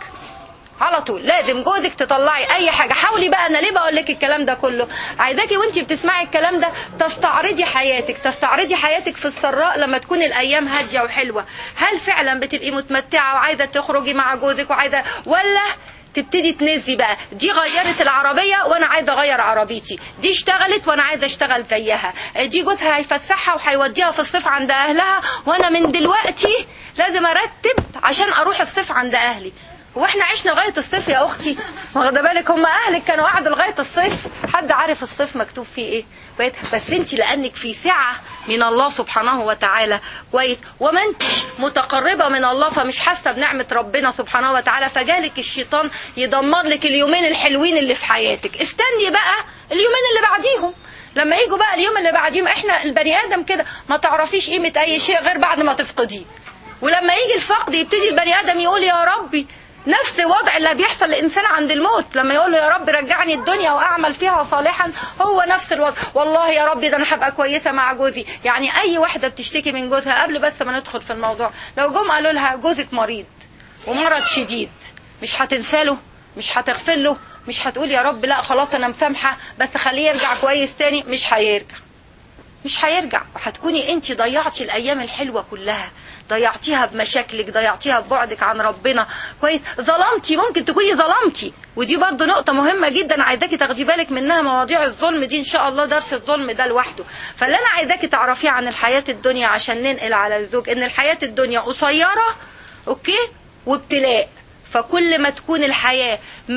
على طول، لازم جوزك تطلعي اي حاجة. حاولي بقى، انا ليه بقول لك الكلام ده كله؟ عايزاكي وانت بتسمعي الكلام ده تستعرضي حياتك، تستعرضي حياتك في السراء لما تكون الايام هادية وحلوة. هل فعلا بتبقي متمتعة وعايزة تخرجي مع جوزك وعايزة، ولا تبتدي تنزي بقى؟ دي غيرت العربية وانا عايزة اغير عربيتي، دي اشتغلت وانا عايزة اشتغل زيها، دي جوزها هيفسحها وهيوديها في الصيف عند اهلها وانا من دلوقتي لازم ارتب عشان اروح الصيف عند اهلي. هو احنا عشنا لغايه الصيف يا اختي؟ واخده بالك هم اهلك كانوا قعدوا لغايه الصيف؟ حد عارف الصيف مكتوب فيه ايه؟ كويس، بس انت لانك في سعه من الله سبحانه وتعالى كويس، وما انتش متقربه من الله فمش حاسه بنعمه ربنا سبحانه وتعالى، فجالك الشيطان يدمر لك اليومين الحلوين اللي في حياتك. استني بقى اليومين اللي بعديهم، لما يجوا بقى اليوم اللي بعديهم. احنا البني ادم كده ما تعرفيش قيمه اي شيء غير بعد ما تفقديه. ولما يجي الفقد يبتدي البني ادم يقول يا ربي، نفس الوضع اللي بيحصل للإنسان عند الموت لما يقول له يا رب رجعني الدنيا وأعمل فيها صالحا، هو نفس الوضع. والله يا ربي ده أنا هبقى كويسة مع جوزي. يعني أي واحدة بتشتكي من جوزها، قبل بس ما ندخل في الموضوع، لو جم قالوا لها جوزك مريض ومرض شديد، مش هتنساله؟ مش هتغفر له؟ مش هتقول يا رب لا خلاص أنا مسامحة بس خليه يرجع كويس تاني؟ مش هيرجع، مش هيرجع. وهتكوني انت ضيعتي الايام الحلوة كلها، ضيعتيها بمشاكلك، ضيعتيها ببعدك عن ربنا. كويس، ظلمتي، ممكن تكوني ظلمتي، ودي برضو نقطة مهمة جدا عايزاكي تاخدي بالك منها. مواضيع الظلم دي ان شاء الله درس الظلم ده لوحده. فاللي انا عايزاكي تعرفيه عن الحياة الدنيا عشان ننقل على الزوج، ان الحياة الدنيا قصيرة اوكي وابتلاء. فكل ما تكون الحياة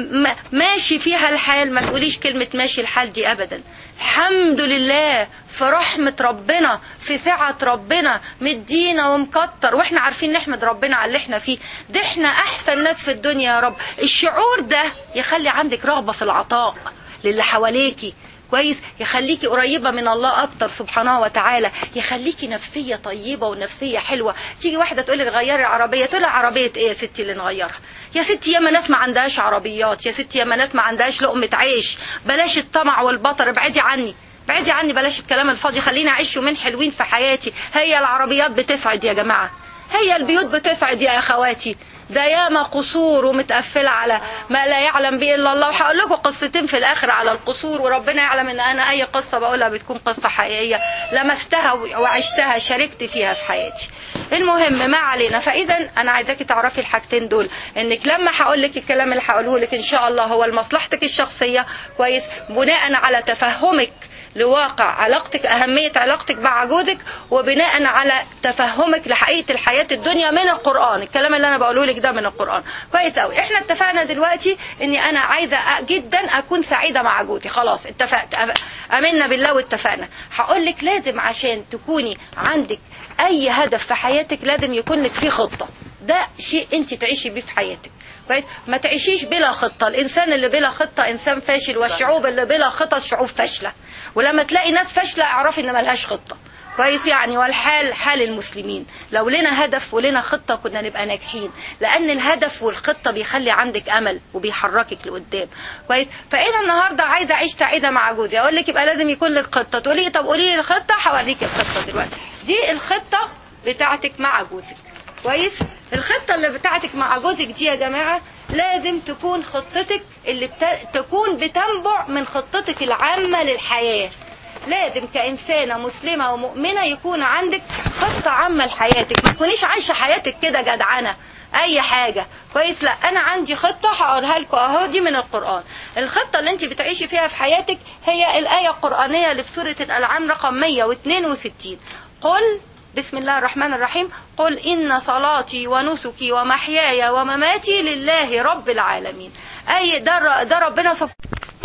ماشي فيها الحال، ما تقوليش كلمة ماشي الحال دي أبدا. الحمد لله، في رحمة ربنا، في سعة ربنا، مدينا ومكتر، واحنا عارفين نحمد ربنا على اللي احنا فيه ده. احنا أحسن ناس في الدنيا يا رب. الشعور ده يخلي عندك رغبة في العطاء للي حواليكي، كويس، يخليكي قريبة من الله أكتر سبحانه وتعالى، يخليكي نفسية طيبة ونفسية حلوة. تيجي واحدة تقولك غيري العربية، تقول عربية ايه يا ستي اللي نغيرها؟ يا ستي ياما ناس ما عندهاش عربيات، يا ستي ياما ناس ما عندهاش لقمة عيش. بلاش الطمع والبطر، ابعدي عني، ابعدي عني، بلاش الكلام الفاضي، خليني أعيش يومين حلوين في حياتي. هي العربيات بتسعد يا جماعة، هي البيوت بتسعد يا أخواتي. ده ياما قصور ومتقفلة على ما لا يعلم به إلا الله. وهقول لكم قصتين في الآخر على القصور، وربنا يعلم إن أنا أي قصة بقولها بتكون قصة حقيقية لمستها وعشتها، شاركت فيها في حياتي. المهم ما علينا. فإذا أنا عايزاكي تعرفي الحاجتين دول، إنك لما هقول لك الكلام اللي هقوله لك إن شاء الله هو لمصلحتك الشخصية، كويس، بناء على تفهمك لواقع علاقتك، أهمية علاقتك مع جوزك، وبناء على تفهمك لحقيقة الحياة الدنيا من القرآن. الكلام اللي أنا بقوله لك ده من القرآن، كويس أوي. إحنا اتفقنا دلوقتي إني أنا عايزة جدا أكون سعيدة مع جوزي، خلاص اتفقت، أمنا بالله واتفقنا. هقول لك لازم عشان تكوني عندك أي هدف في حياتك لازم يكون لك فيه خطة. ده شيء أنت تعيشي بيه في حياتك، كويس. ما تعيشيش بلا خطة. الإنسان اللي بلا خطة إنسان فاشل، والشعوب اللي بلا خطة شعوب فاشلة. ولما تلاقي ناس فاشلة اعرفي إن ملهاش خطة، كويس. يعني والحال حال المسلمين، لو لنا هدف ولنا خطة كنا نبقى ناجحين، لأن الهدف والخطة بيخلي عندك أمل وبيحركك لقدام، كويس. فإذا النهاردة عايزة أعيش سعيدة مع جوزي، أقول لك يبقى لازم يكون لك خطة. تقولي طب قولي لي الخطة، هوريك الخطة دلوقتي. دي الخطة بتاعتك مع جوزك، كويس. الخطة اللي بتاعتك مع جوزك دي يا جماعة لازم تكون خطتك اللي بت... تكون بتنبع من خطتك العامة للحياة. لازم كإنسانة مسلمة ومؤمنة يكون عندك خطة عامة لحياتك. ما تكونيش عايشة حياتك كده جدعنة أي حاجة، كويس. لا، أنا عندي خطة هقولها لكم أهو، دي من القرآن. الخطة اللي أنت بتعيشي فيها في حياتك هي الآية القرآنية اللي في سورة الأنعام رقم مية واثنين وستين. قل بسم الله الرحمن الرحيم، قل إن صلاتي ونسكي ومحياي ومماتي لله رب العالمين. أي ده, ده ربنا سبحانه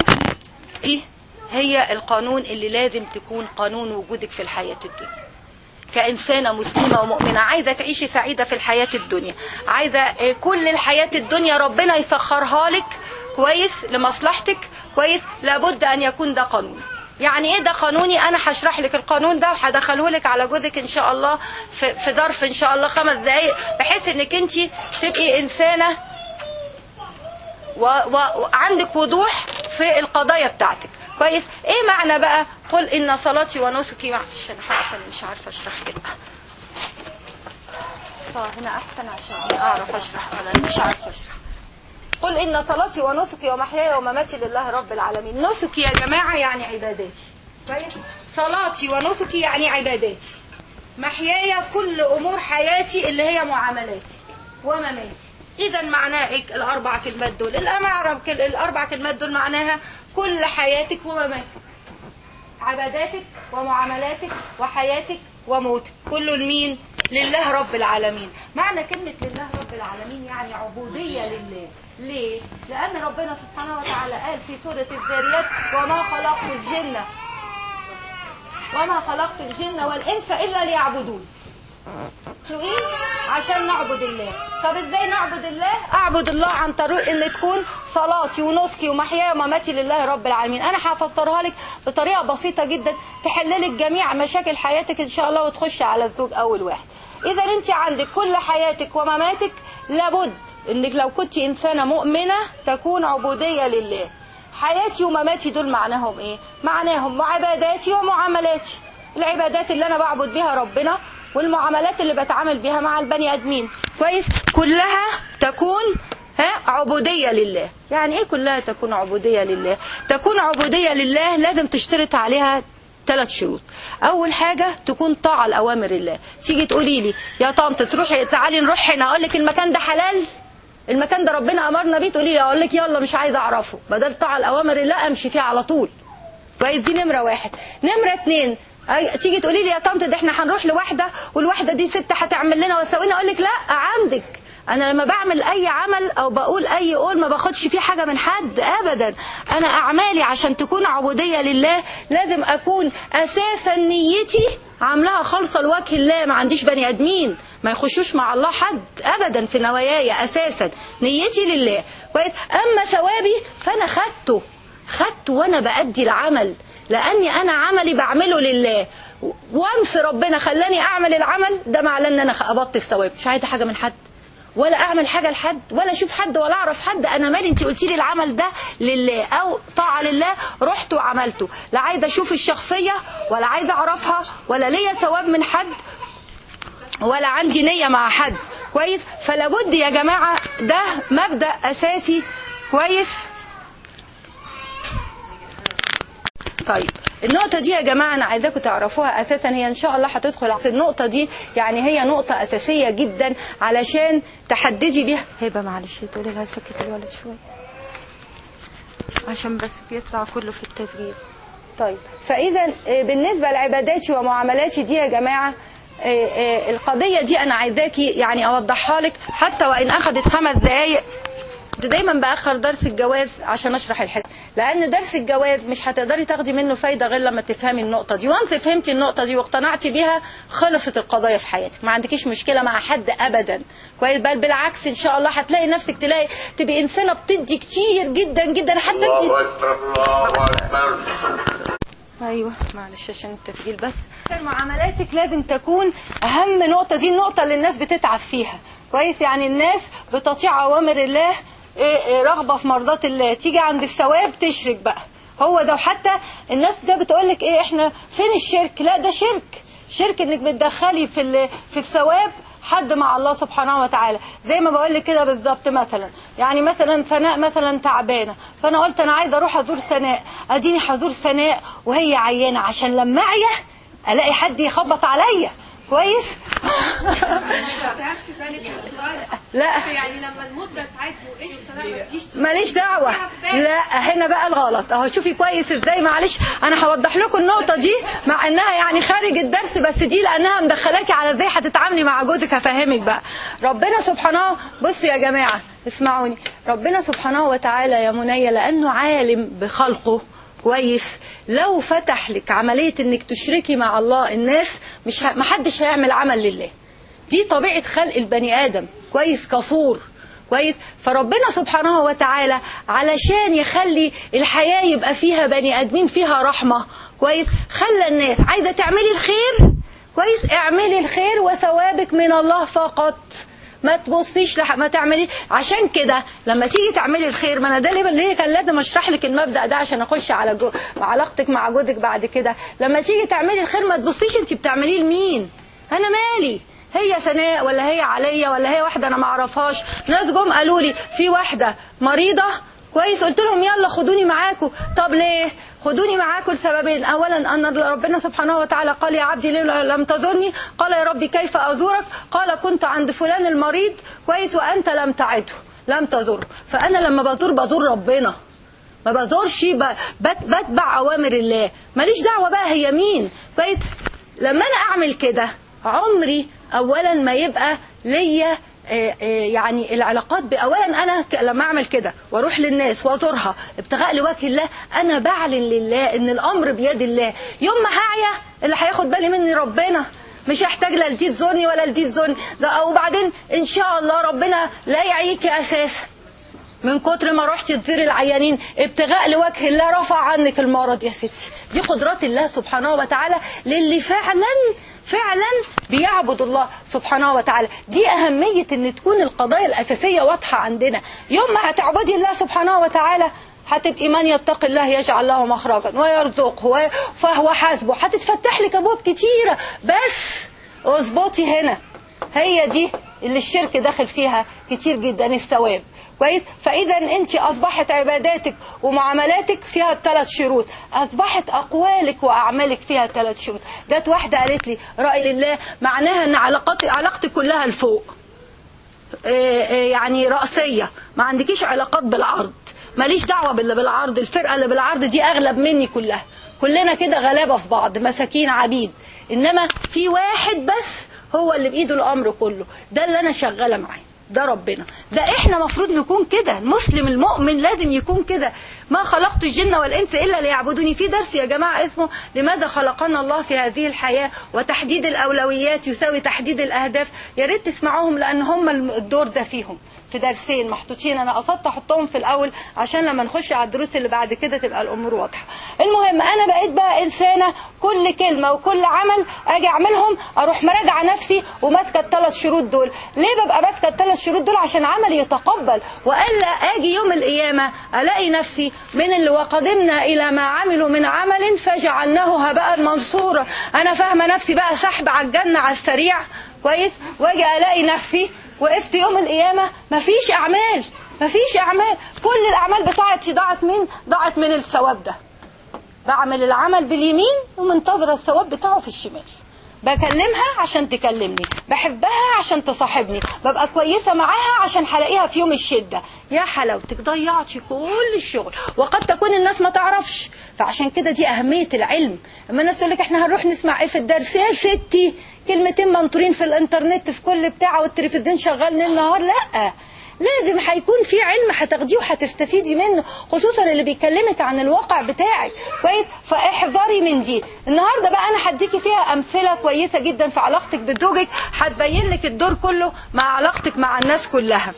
فيه هي القانون اللي لازم تكون قانون وجودك في الحياة الدنيا كإنسانة مسلمة ومؤمنة. عايزة تعيشي سعيدة في الحياة الدنيا، عايزة كل الحياة الدنيا ربنا يسخرها لك، كويس، لمصلحتك، كويس. لابد أن يكون ده قانون. يعني ايه ده قانوني؟ انا هشرح لك القانون ده وهدخله لك على جوزك ان شاء الله في, في ظرف ان شاء الله خمس دقايق، بحيث انك انت تبقي انسانة وعندك وضوح في القضايا بتاعتك، كويس. ايه معنى بقى قل ان صلاتي ونسكي؟ معلش انا هقف، انا مش عارفه اشرح كده. اه هنا احسن عشان اعرف اشرح، انا مش عارفه اشرح. قل إن صلاتي ونسكي ومحياي ومماتي لله رب العالمين. نسكي يا جماعة يعني عباداتي، كويس. صلاتي ونسكي يعني عباداتي. محياي كل أمور حياتي اللي هي معاملاتي، ومماتي. إذا معناه إيه الأربع كلمات دول؟ الأربع كلمات دول معناها كل حياتك ومماتك، عباداتك ومعاملاتك وحياتك وموتك، كله لمين؟ لله رب العالمين. معنى كلمة لله رب العالمين يعني عبودية لله. ليه؟ لأن ربنا سبحانه وتعالى قال في سورة الذاريات وما خلقت الجن وما خلقت الجن والإنس إلا ليعبدون. إيه؟ عشان نعبد الله. طب إزاي نعبد الله؟ أعبد الله عن طريق إن تكون صلاتي ونسكي ومحياي ومماتي لله رب العالمين. أنا هفسرها لك بطريقة بسيطة جدا تحل لك جميع مشاكل حياتك إن شاء الله، وتخش على الزوج أول واحد. اذا انت عندك كل حياتك ومماتك لابد انك لو كنت انسانة مؤمنة تكون عبودية لله. حياتي ومماتي دول معناهم ايه؟ معناهم عباداتي ومعاملاتي، العبادات اللي انا بعبد بها ربنا والمعاملات اللي بتعامل بها مع البني ادمين كويس كلها تكون ها عبودية لله. يعني ايه كلها تكون عبودية لله؟ تكون عبودية لله لازم تشترط عليها ثلاث شروط. اول حاجة تكون طاعة لأوامر الله. تيجي تقولي لي يا طنط تروحي تعالي نروح هنا، اقول لك المكان ده حلال، المكان ده ربنا امرنا بيه، تقولي لي اقول لك يلا مش عايزه اعرفه، بدل طاعة لأوامر الله امشي فيه على طول كويس. دي نمرة واحد. نمرة اتنين تيجي تقولي لي يا طنط ده احنا هنروح لواحدة والواحدة دي ست هتعمل لنا وتسوينا، اقول لك لا، عندك انا لما بعمل اي عمل او بقول اي قول ما باخدش فيه حاجة من حد ابدا. انا اعمالي عشان تكون عبودية لله لازم اكون اساسا نيتي عاملاها خالصة لوجه الله، ما عنديش بني ادمين ما يخشوش مع الله حد ابدا في نواياي، اساسا نيتي لله كويس. اما ثوابي فانا خدته خدته وانا بأدي العمل، لاني انا عملي بعمله لله. وانس ربنا خلاني اعمل العمل ده معناه ان انا قبضت الثواب، مش عايزه حاجه من حد ولا اعمل حاجه لحد ولا اشوف حد ولا اعرف حد. انا مالي، انت قلتي لي العمل ده لله او طاعه لله رحت وعملته، لا عايزه اشوف الشخصيه ولا عايزه اعرفها ولا ليا ثواب من حد ولا عندي نيه مع حد كويس. فلا بد يا جماعه ده مبدا اساسي كويس. طيب النقطة دي يا جماعة أنا عايزاكم تعرفوها أساسا، هي إن شاء الله هتدخل النقطة دي، يعني هي نقطة أساسية جدا علشان تحددي بيها. هبة معلش تقولي لها سكت الولد شوية عشان بس بيطلع كله في التسجيل. طيب فإذا بالنسبة لعباداتي ومعاملاتي دي يا جماعة القضية دي أنا عايزاكي يعني أوضحها لك، حتى وإن أخذت خمس دقايق. دايما بأخر درس الجواز عشان اشرح الحته، لان درس الجواز مش هتقدري تاخدي منه فايده غير لما تفهمي النقطه دي. وانت فهمتي النقطه دي واقتنعتي بيها خلصت القضايا في حياتك، ما عندكيش مشكله مع حد ابدا كويس. بل بالعكس ان شاء الله هتلاقي نفسك تلاقي تبقي انسانه بتدي كتير جدا جدا. حتى انت الله اكبر الله اكبر. ايوه معلش عشان التسجيل بس. معاملاتك لازم تكون اهم نقطه، دي النقطه اللي الناس بتتعب فيها كويس. يعني الناس بتطيع اوامر الله إيه رغبة في مرضات الله، تيجي عند الثواب تشرك بقى، هو ده. وحتى الناس ده بتقولك ايه احنا فين الشرك؟ لا ده شرك، شرك انك بتدخلي في في الثواب حد مع الله سبحانه وتعالى. زي ما بقولك كده بالظبط، مثلا يعني مثلا سناء مثلا تعبانه، فانا قلت انا عايزه اروح ازور سناء، اديني هزور سناء وهي عيانه عشان لما اعيا الاقي حد يخبط عليا كويس. لا يعني لما المده تعدي وايه وسناء ماليش دعوه. لا هنا بقى الغلط اهو، شوفي كويس ازاي. معلش انا هوضح لكم النقطه دي مع انها يعني خارج الدرس، بس دي لانها مدخلاكي على ازاي هتتعاملي مع جوزك. هفهمك بقى. ربنا سبحانه، بصوا يا جماعه اسمعوني، ربنا سبحانه وتعالى يا منية لانه عالم بخلقه كويس، لو فتح لك عملية انك تشركي مع الله الناس مش ه... محدش هيعمل عمل لله. دي طبيعة خلق البني آدم كويس، كفور كويس. فربنا سبحانه وتعالى علشان يخلي الحياة يبقى فيها بني آدمين فيها رحمة كويس، خلى الناس عايزة تعملي الخير كويس، اعملي الخير وثوابك من الله فقط، ما تبصيش لح... ما تعملي. عشان كده لما تيجي تعملي الخير، ما انا ده اللي كان لازم اشرح لك المبدأ ده عشان اخش على جو... علاقتك مع جوزك بعد كده. لما تيجي تعملي الخير ما تبصيش انت بتعمليه لمين، انا مالي، هي سناء ولا هي عليا ولا هي واحده انا ما اعرفهاش. ناس جم قالوا لي في واحده مريضه كويس، قلت لهم يلا خدوني معاكم. طب ليه خدوني معاكم؟ لسببين. اولا ان ربنا سبحانه وتعالى قال يا عبدي لم تزورني، قال يا ربي كيف ازورك؟ قال كنت عند فلان المريض كويس وانت لم تعده لم تزوره. فانا لما بزور بزور ربنا، ما بزورش بتبع اوامر الله، ماليش دعوه بقى هي مين كويس. لما انا اعمل كده عمري اولا ما يبقى ليا يعني العلاقات. بأولا أنا لما أعمل كده وأروح للناس وأزورها ابتغاء لوجه الله، أنا بعلن لله إن الأمر بيد الله. يوم ما هعيا اللي هياخد بالي مني ربنا، مش هحتاج لا لدي تزورني ولا لدي تزورني. وبعدين إن شاء الله ربنا لا يعيكي أساسا، من كتر ما رحتي تزوري العيانين ابتغاء لوجه الله رفع عنك المرض يا ستي. دي قدرات الله سبحانه وتعالى للي فعلا فعلا بيعبد الله سبحانه وتعالى. دي أهمية ان تكون القضايا الأساسية واضحة عندنا. يوم ما هتعبدي الله سبحانه وتعالى هتبقي من يتقي الله يجعل له مخرجا ويرزقه فهو حاسبه، هتتفتح لك ابواب كتيرة. بس اظبطي هنا، هي دي اللي الشرك داخل فيها كتير جدا، الثواب. كويس؟ فاذا انت اصبحت عباداتك ومعاملاتك فيها الثلاث شروط، اصبحت اقوالك واعمالك فيها ثلاث شروط. جت واحده قالت لي راي لله معناها ان علاقتي علاقتي كلها لفوق، يعني راسيه، ما عندكيش علاقات بالعرض، ماليش دعوه باللي بالعرض، الفرقه اللي بالعرض دي اغلب مني كلها، كلنا كده غلابه في بعض، مساكين عبيد، انما في واحد بس هو اللي بايده الامر كله، ده اللي انا شغاله معاه، ده ربنا. ده احنا مفروض نكون كده، المسلم المؤمن لازم يكون كده. ما خلقت الجن والانس الا ليعبدوني. في درس يا جماعه اسمه لماذا خلقنا الله في هذه الحياه، وتحديد الاولويات يساوي تحديد الاهداف، يا ريت تسمعوهم لان هم الدور ده فيهم في درسين محطوطين، انا قصدت احطهم في الاول عشان لما نخش على الدروس اللي بعد كده تبقى الامور واضحه. المهم انا بقيت بقى انسانه كل كلمه وكل عمل اجي اعملهم اروح مراجعه نفسي وماسكه الثلاث شروط دول. ليه ببقى ماسكه الثلاث شروط دول؟ عشان عملي يتقبل، والا اجي يوم القيامه الاقي نفسي من اللي وقدمنا الى ما عملوا من عمل فجعلناه هباء منصورا. انا فاهمه نفسي بقى سحب على الجنه على السريع، كويس، واجي الاقي نفسي وقفت يوم القيامة مفيش أعمال، مفيش أعمال، كل الأعمال بتاعتي ضاعت من ضاعت من الثواب ده. بعمل العمل باليمين ومنتظرة الثواب بتاعه في الشمال. بكلمها عشان تكلمني، بحبها عشان تصاحبني، ببقى كويسة معاها عشان هلاقيها في يوم الشدة. يا حلاوتك ضيعتي كل الشغل، وقد تكون الناس ما تعرفش. فعشان كده دي أهمية العلم. اما الناس تقول لك احنا هنروح نسمع ايه في الدرس، يا ستي كلمتين منطورين في الانترنت في كل بتاع والتلفزيون شغال ليل نهار. لا، لازم هيكون في علم هتاخديه وهتستفيدي منه، خصوصا اللي بيكلمك عن الواقع بتاعك، كويس. فاحذري من دي. النهارده بقى انا هديكي فيها امثله كويسه جدا في علاقتك بزوجك، هتبين لك الدور كله مع علاقتك مع الناس كلها.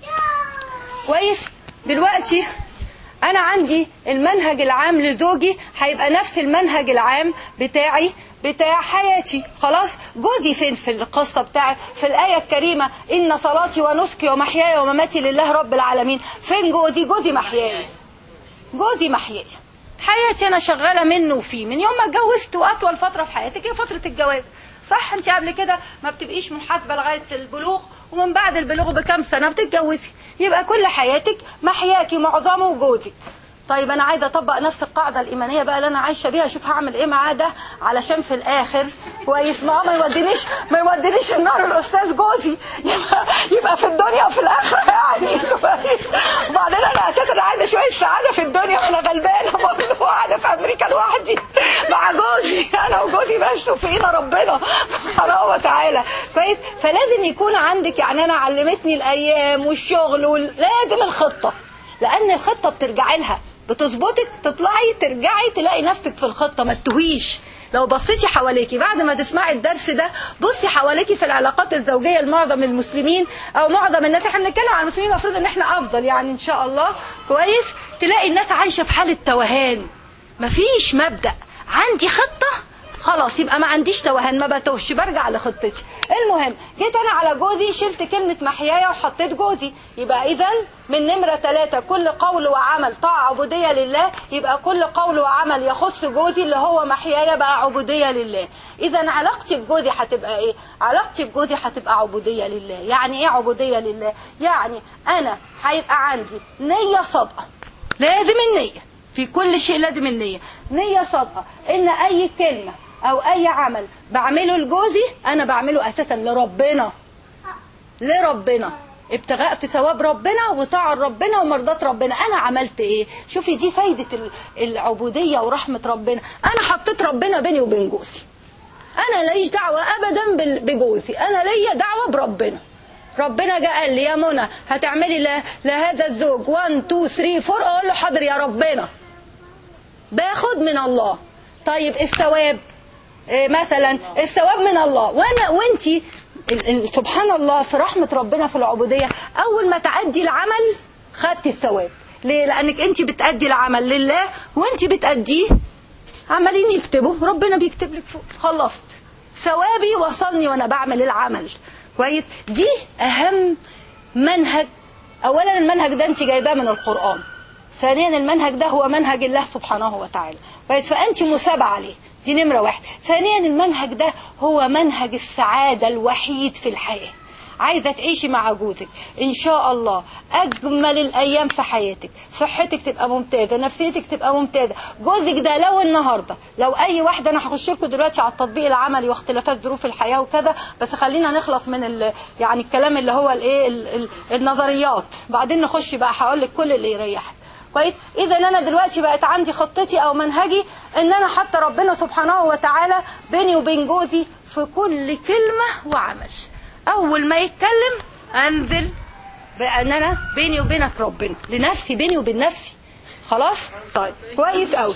كويس. دلوقتي انا عندي المنهج العام لزوجي هيبقى نفس المنهج العام بتاعي بتاع حياتي. خلاص. جوزي فين في القصة بتاعت في الآية الكريمة إن صلاتي ونسكي ومحياي ومماتي لله رب العالمين؟ فين جوزي؟ جوزي محياي، جوزي محياي، حياتي أنا شغالة منه وفيه من يوم ما اتجوزت. وأطول فترة في حياتك هي فترة الجواز، صح؟ أنت قبل كده ما بتبقيش محاسبة لغاية البلوغ، ومن بعد البلوغ بكام سنة بتتجوزي، يبقى كل حياتك محياكي معظمه جوزك. طيب انا عايزه اطبق نفس القاعده الايمانيه بقى اللي انا عايشه بيها، اشوف هعمل ايه معاه ده علشان في الاخر كويس ما ما يودينيش ما يودينيش النار الاستاذ جوزي، يبقى يبقى في الدنيا وفي الاخره يعني. وبعدين انا اساسا عايزه شويه سعاده في الدنيا وانا غلبانه برضه قاعده في امريكا لوحدي مع جوزي، انا وجوزي بس وفينا ربنا سبحانه وتعالى، كويس. فلازم يكون عندك، يعني انا علمتني الايام والشغل ولازم الخطه، لان الخطه بترجعي لها، بتظبطك، تطلعي ترجعي تلاقي نفسك في الخطة، ما تتوهيش. لو بصيتي حواليكي بعد ما تسمعي الدرس ده، بصي حواليكي في العلاقات الزوجية لمعظم المسلمين او معظم الناس، احنا بنتكلم عن المسلمين المفروض ان احنا افضل يعني ان شاء الله، كويس. تلاقي الناس عايشة في حالة توهان، مفيش مبدأ. عندي خطة خلاص يبقى ما عنديش توهان، ما بتوهش، برجع لخطتي. المهم جيت انا على جوزي، شلت كلمة محيايا وحطيت جوزي، يبقى اذا من نمرة ثلاثة كل قول وعمل طاعة عبودية لله، يبقى كل قول وعمل يخص جوزي اللي هو محيايا بقى عبودية لله. اذا علاقتي بجوزي هتبقى ايه؟ علاقتي بجوزي هتبقى عبودية لله. يعني ايه عبودية لله؟ يعني انا هيبقى عندي نية صادقة، لازم النية في كل شيء، لازم النية، نية صادقة ان اي كلمة او اي عمل بعمله لجوزي انا بعمله اساسا لربنا، لربنا، ابتغاء في ثواب ربنا وطاعة ربنا ومرضات ربنا. انا عملت ايه؟ شوفي دي فايدة العبودية ورحمة ربنا. انا حطيت ربنا بيني وبين جوزي، انا ليش دعوة ابدا بجوزي، انا ليا دعوة بربنا. ربنا جاء قال لي يا منى هتعملي لهذا الزوج واحد اتنين تلاتة اربعة، اقول له حاضر يا ربنا، باخد من الله. طيب الثواب إيه مثلا؟ الثواب من الله، وانا وانتي سبحان الله في رحمة ربنا في العبودية، اول ما تعدي العمل خدتي الثواب. ليه؟ لانك انت بتأدي العمل لله وانت بتأديه، عمالين يكتبوا ربنا بيكتب لك فوق، خلصت. ثوابي وصلني وانا بعمل العمل. كويس؟ دي اهم منهج. اولا المنهج ده انت جايباه من القرآن، ثانيا المنهج ده هو منهج الله سبحانه وتعالى. كويس؟ فانت مسابة عليه، دي نمرة واحد. ثانيا المنهج ده هو منهج السعادة الوحيد في الحياة. عايزة تعيشي مع جوزك ان شاء الله اجمل الايام في حياتك، صحتك تبقى ممتازة، نفسيتك تبقى ممتازة. جوزك ده لو النهاردة لو اي واحدة، انا هخش لكم دلوقتي على التطبيق العملي واختلافات ظروف الحياة وكذا، بس خلينا نخلص من ال يعني الكلام اللي هو الايه النظريات، بعدين نخش بقى هقول لك كل اللي يريحك. كويس؟ اذا انا دلوقتي بقت عندي خطتي او منهجي ان انا حتى ربنا سبحانه وتعالى بيني وبين جوزي في كل كلمة وعمل. اول ما يتكلم انزل بان انا بيني وبينك ربنا، لنفسي بيني وبين نفسي. خلاص؟ طيب كويس قوي.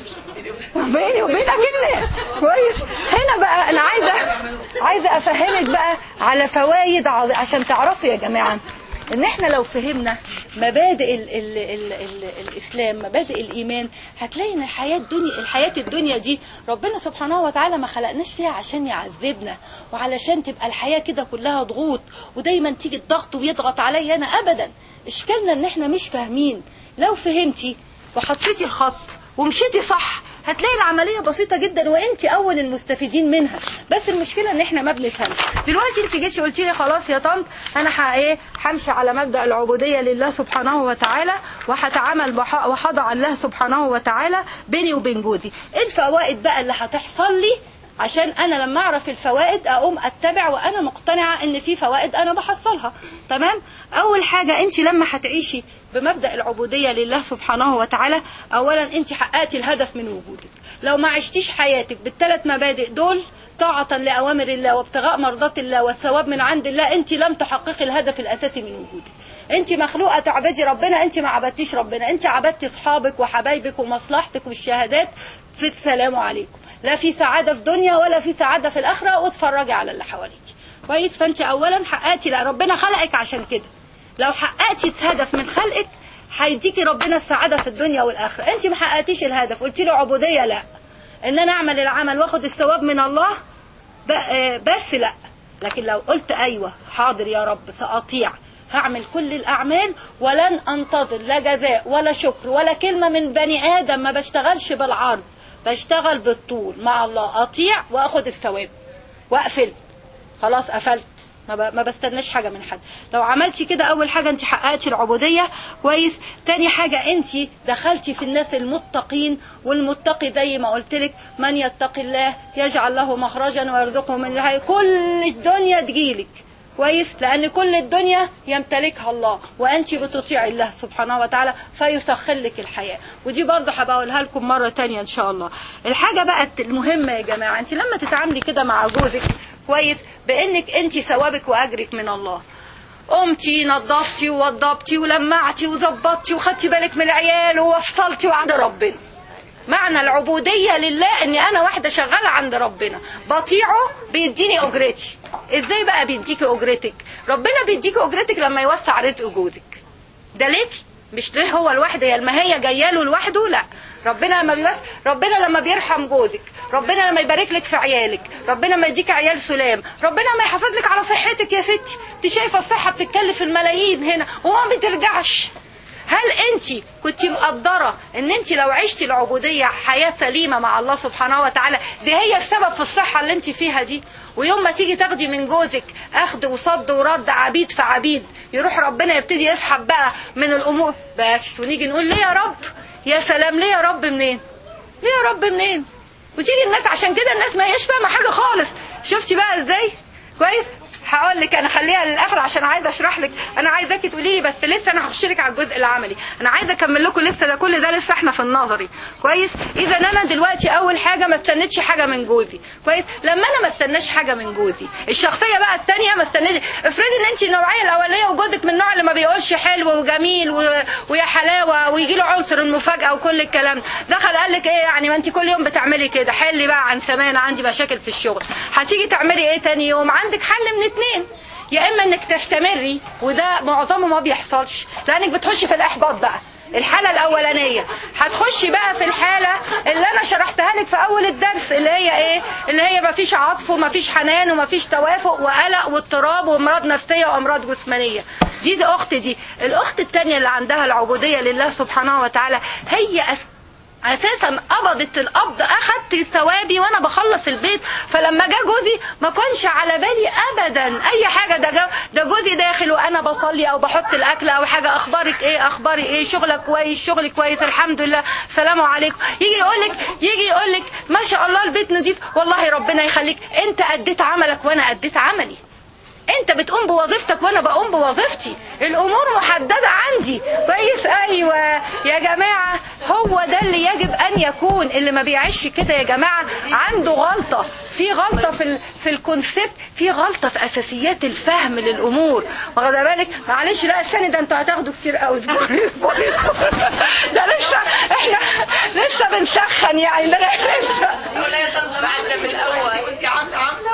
بيني وبينك الله. كويس؟ هنا بقى انا عايزه عايزه افهمك بقى على فوائد عشان تعرفوا يا جماعه ان احنا لو فهمنا مبادئ ال ال ال ال الاسلام، مبادئ الايمان، هتلاقي ان الحياه الدنيا الحياه الدنيا دي ربنا سبحانه وتعالى ما خلقناش فيها عشان يعذبنا وعلشان تبقى الحياه كده كلها ضغوط ودايما تيجي الضغط ويضغط عليا انا ابدا. اشكالنا ان احنا مش فاهمين. لو فهمتي وحطيتي الخط ومشيتي صح هتلاقي العملية بسيطة جدا وانت اول المستفيدين منها. بس المشكلة ان احنا ما بنفهمش. دلوقتي انت جيتي قلتي لي خلاص يا طنط انا ايه همشي على مبدأ العبودية لله سبحانه وتعالى وهتعامل وهضع الله سبحانه وتعالى بيني وبين جوزي. ايه الفوائد بقى اللي هتحصل لي عشان انا لما اعرف الفوائد اقوم اتبع وانا مقتنعة ان في فوائد انا بحصلها؟ تمام؟ اول حاجة انت لما هتعيشي بمبدأ العبودية لله سبحانه وتعالى، اولا انت حققتي الهدف من وجودك. لو ما عشتيش حياتك بالثلاث مبادئ دول طاعة لأوامر الله وابتغاء مرضات الله والثواب من عند الله، انت لم تحققي الهدف الاساسي من وجودك. انت مخلوقة تعبدي ربنا، انت ما عبدتيش ربنا، انت عبدتي اصحابك وحبايبك ومصلحتك والشهادات في السلام عليكم. لا في سعادة في دنيا ولا في سعادة في الآخرة، واتفرجي على اللي حواليك. كويس؟ فانت اولا حققتي، لا ربنا خلقك عشان كده. لو حققتي الهدف من خلقك هيديكي ربنا السعادة في الدنيا والآخرة. انت ما حققتيش الهدف، قلتي له عبودية، لا ان انا اعمل العمل واخد الثواب من الله بس، لا. لكن لو قلت ايوه حاضر يا رب سأطيع، هعمل كل الأعمال ولن أنتظر لا جزاء ولا شكر ولا كلمة من بني آدم، ما بشتغلش بالعرض، بشتغل بالطول مع الله، أطيع وأخد الثواب وأقفل. خلاص قفلت، ما بستناش حاجة من حد. لو عملتي كده أول حاجة أنت حققتي العبودية. كويس؟ تاني حاجة أنت دخلتي في الناس المتقين، والمتقي زي ما قلت لك من يتقي الله يجعل له مخرجا ويرزقه من الله. كل الدنيا تجيلك. كويس؟ لأن كل الدنيا يمتلكها الله وأنت بتطيعي الله سبحانه وتعالى فيسخر لك الحياة. ودي برضه هبقى اقولها لكم مرة تانية إن شاء الله. الحاجة بقى المهمة يا جماعة، أنت لما تتعاملي كده مع جوزك كويس بأنك أنت ثوابك وأجرك من الله، قمتي نظفتي ووضبتي ولمعتي وظبطتي وخدتي بالك من العيال ووصلتي وعند ربنا. معنى العبودية لله اني انا واحدة شغالة عند ربنا بطيعه بيديني اجرتي. ازاي بقى بيديكي اجرتك؟ ربنا بيديكي اجرتك لما يوسع رزق جوزك. ده ليك مش ليه هو لوحده، يا ما هي جايه له لوحده، لا. ربنا لما بيوسع، ربنا لما بيرحم جوزك، ربنا لما يبارك لك في عيالك، ربنا لما يديك عيال سلام، ربنا ما يحافظ لك على صحتك يا ستي. انت شايفه الصحه بتتكلف الملايين هنا وما بترجعش. هل انت كنت مقدرة ان انت لو عشتي العبودية حياة سليمة مع الله سبحانه وتعالى دي هي السبب في الصحة اللي انت فيها دي؟ ويوم ما تيجي تاخدي من جوزك اخد وصد ورد عبيد في عبيد، يروح ربنا يبتدي يسحب بقى من الامور بس، ونيجي نقول ليه يا رب؟ يا سلام، ليه يا رب منين؟ ليه يا رب منين؟ وتيجي الناس عشان كده الناس ما هيش فاهمة حاجة خالص. شفتي بقى ازاي؟ كويس؟ هقول لك انا خليها للاخر عشان عايزه اشرح لك. انا عايزاكي تقولي لي بس لسه انا هخش لك على الجزء العملي. انا عايزه اكمل لكم لسه ده كل ده لسه احنا في النظري. كويس؟ اذا انا دلوقتي اول حاجه ما استنيتش حاجه من جوزي. كويس؟ لما انا ما استناش حاجه من جوزي، الشخصيه بقى الثانيه ما استنيتش. افرضي ان انت النوعيه الاولانيه وجوزك من النوع اللي ما بيقولش حلو وجميل و... ويا حلاوه ويجي له عنصر المفاجاه وكل الكلام دخل قال لك ايه يعني ما انت كل يوم بتعملي كده، حلي بقى عن سمانه عندي مشاكل في الشغل. هتيجي تعملي ايه تاني يوم؟ عندك حل من اتنين، يا اما انك تستمري وده معظمه ما بيحصلش لانك بتخشي في الاحباط بقى. الحالة الأولانية. هتخشي بقى في الحالة اللي أنا شرحتها لك في أول الدرس، اللي هي إيه؟ اللي هي مفيش عطف ومفيش حنان ومفيش توافق وقلق واضطراب وأمراض نفسية وأمراض جسمانية. دي دي أخت دي. الأخت التانية اللي عندها العبودية لله سبحانه وتعالى، هي أس... اساسا قبضت القبض، اخدت ثوابي وانا بخلص البيت، فلما جه جوزي ما كانش على بالي ابدا اي حاجه. ده جو ده جوزي داخل وانا بصلي او بحط الاكل او حاجه، اخبارك ايه؟ اخباري ايه؟ شغلك كويس؟ شغلي كويس الحمد لله، سلام عليكم. يجي يقول لك يجي يقول لك ما شاء الله البيت نظيف، والله ربنا يخليك، انت اديت عملك وانا اديت عملي، انت بتقوم بوظيفتك وانا بقوم بوظيفتي، الامور محددة عندي كويس. ايوه يا جماعة، هو ده اللي يجب ان يكون. اللي ما بيعيش كده يا جماعة عنده غلطة، في غلطة في ال... في الكونسبت، في غلطة في اساسيات الفهم للامور. واخده بالك؟ معلش لا استني، ده انتوا هتاخدوا كتير قوي، ده لسه احنا لسه بنسخن يعني، ده لسه ولا تنظر عندنا من الاول وانت عامله عامله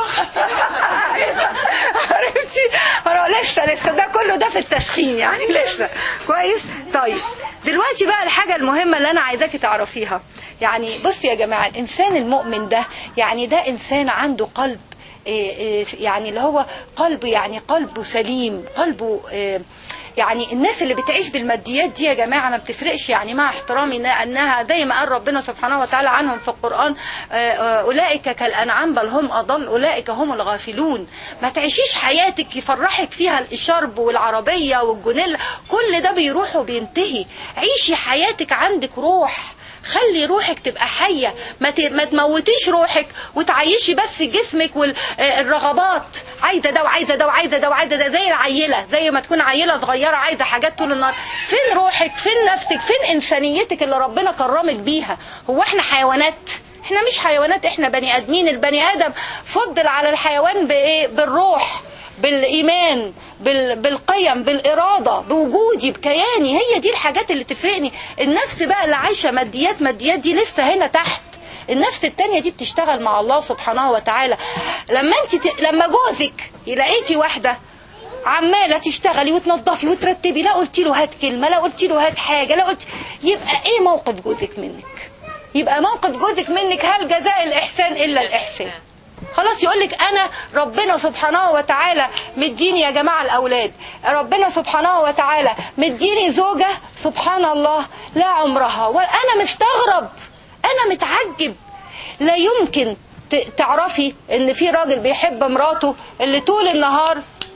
عرفتي؟ لسه لسه ده كله ده في التسخين يعني لسه كويس. طيب دلوقتي بقى الحاجة المهمة اللي أنا عايزاكي تعرفيها، يعني بصي يا جماعة، الإنسان المؤمن ده يعني ده إنسان عنده قلب، يعني اللي هو قلبه يعني قلبه سليم، قلبه يعني الناس اللي بتعيش بالماديات دي يا جماعة ما بتفرقش، يعني مع احترامي انها زي ما قال ربنا سبحانه وتعالى عنهم في القرآن، اولئك كالانعام بل هم اضل اولئك هم الغافلون. ما تعيشيش حياتك يفرحك فيها الشرب والعربية والجنيل، كل ده بيروح وبينتهي. عيشي حياتك عندك روح، خلي روحك تبقى حية، ما ما تموتيش روحك وتعيشي بس جسمك والرغبات، عايزة ده وعايزة ده وعايزة ده وعايزة ده، زي العيلة، زي ما تكون عيلة صغيرة عايزة حاجات طول النهار. فين روحك؟ فين نفسك؟ فين إنسانيتك اللي ربنا كرمك بيها؟ هو احنا حيوانات؟ احنا مش حيوانات، احنا بني آدمين. البني آدم فضل على الحيوان بإيه؟ بالروح، بالإيمان، بالقيم، بالإرادة، بوجودي، بكياني. هي دي الحاجات اللي تفرقني. النفس بقى اللي عايشة ماديات ماديات دي لسه هنا تحت. النفس التانية دي بتشتغل مع الله سبحانه وتعالى. لما انت ت... لما جوزك يلاقيكي واحدة عمالة تشتغلي وتنظفي وترتبي، لا قلتي له هات كلمة، لا قلتي له هات حاجة، لا قلت، يبقى ايه موقف جوزك منك؟ يبقى موقف جوزك منك هل جزاء الإحسان إلا الإحسان؟ خلاص يقولك أنا ربنا سبحانه وتعالى مديني يا جماعة الأولاد، ربنا سبحانه وتعالى مديني زوجة سبحان الله لا عمرها، وأنا مستغرب، أنا متعجب. لا يمكن تعرفي إن في راجل بيحب مراته اللي طول النهار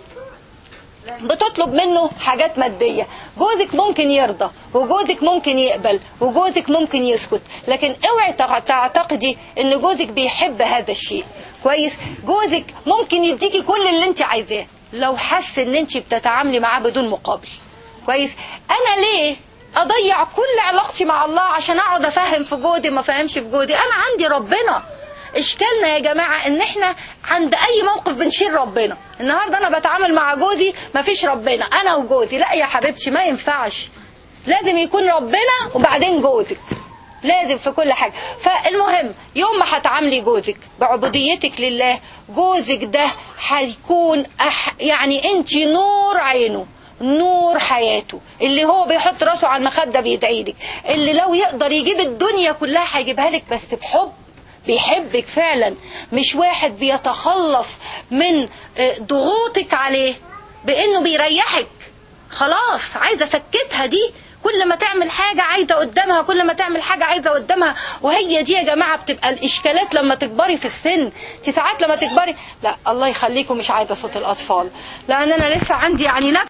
بتطلب منه حاجات مادية. جوزك ممكن يرضى وجوزك ممكن يقبل وجوزك ممكن يسكت، لكن اوعي تعتقدي ان جوزك بيحب هذا الشيء كويس. جوزك ممكن يديكي كل اللي انت عايزاه لو حس ان انت بتتعاملي معاه بدون مقابل كويس. انا ليه اضيع كل علاقتي مع الله عشان اقعد افهم في جودي ما فهمش في جودي؟ انا عندي ربنا. اشكالنا يا جماعة ان احنا عند اي موقف بنشيل ربنا. النهاردة انا بتعامل مع جوزي ما فيش ربنا، انا وجوزي، لا يا حبيبتي ما ينفعش، لازم يكون ربنا وبعدين جوزك، لازم في كل حاجة. فالمهم يوم ما هتعاملي جوزك بعبوديتك لله، جوزك ده هيكون أح... يعني انت نور عينه، نور حياته، اللي هو بيحط راسه على المخدة بيدعي لك، اللي لو يقدر يجيب الدنيا كلها هيجيبها لك، بس بحب، بيحبك فعلا، مش واحد بيتخلص من ضغوطك عليه بانه بيريحك. خلاص عايزة سكتها دي، كل ما تعمل حاجة عايزة قدامها، كل ما تعمل حاجة عايزة قدامها. وهي دي يا جماعة بتبقى الإشكالات لما تكبري في السن. ساعات لما تكبري، لا الله يخليكم مش عايزة صوت الأطفال، لأن أنا لسه عندي يعني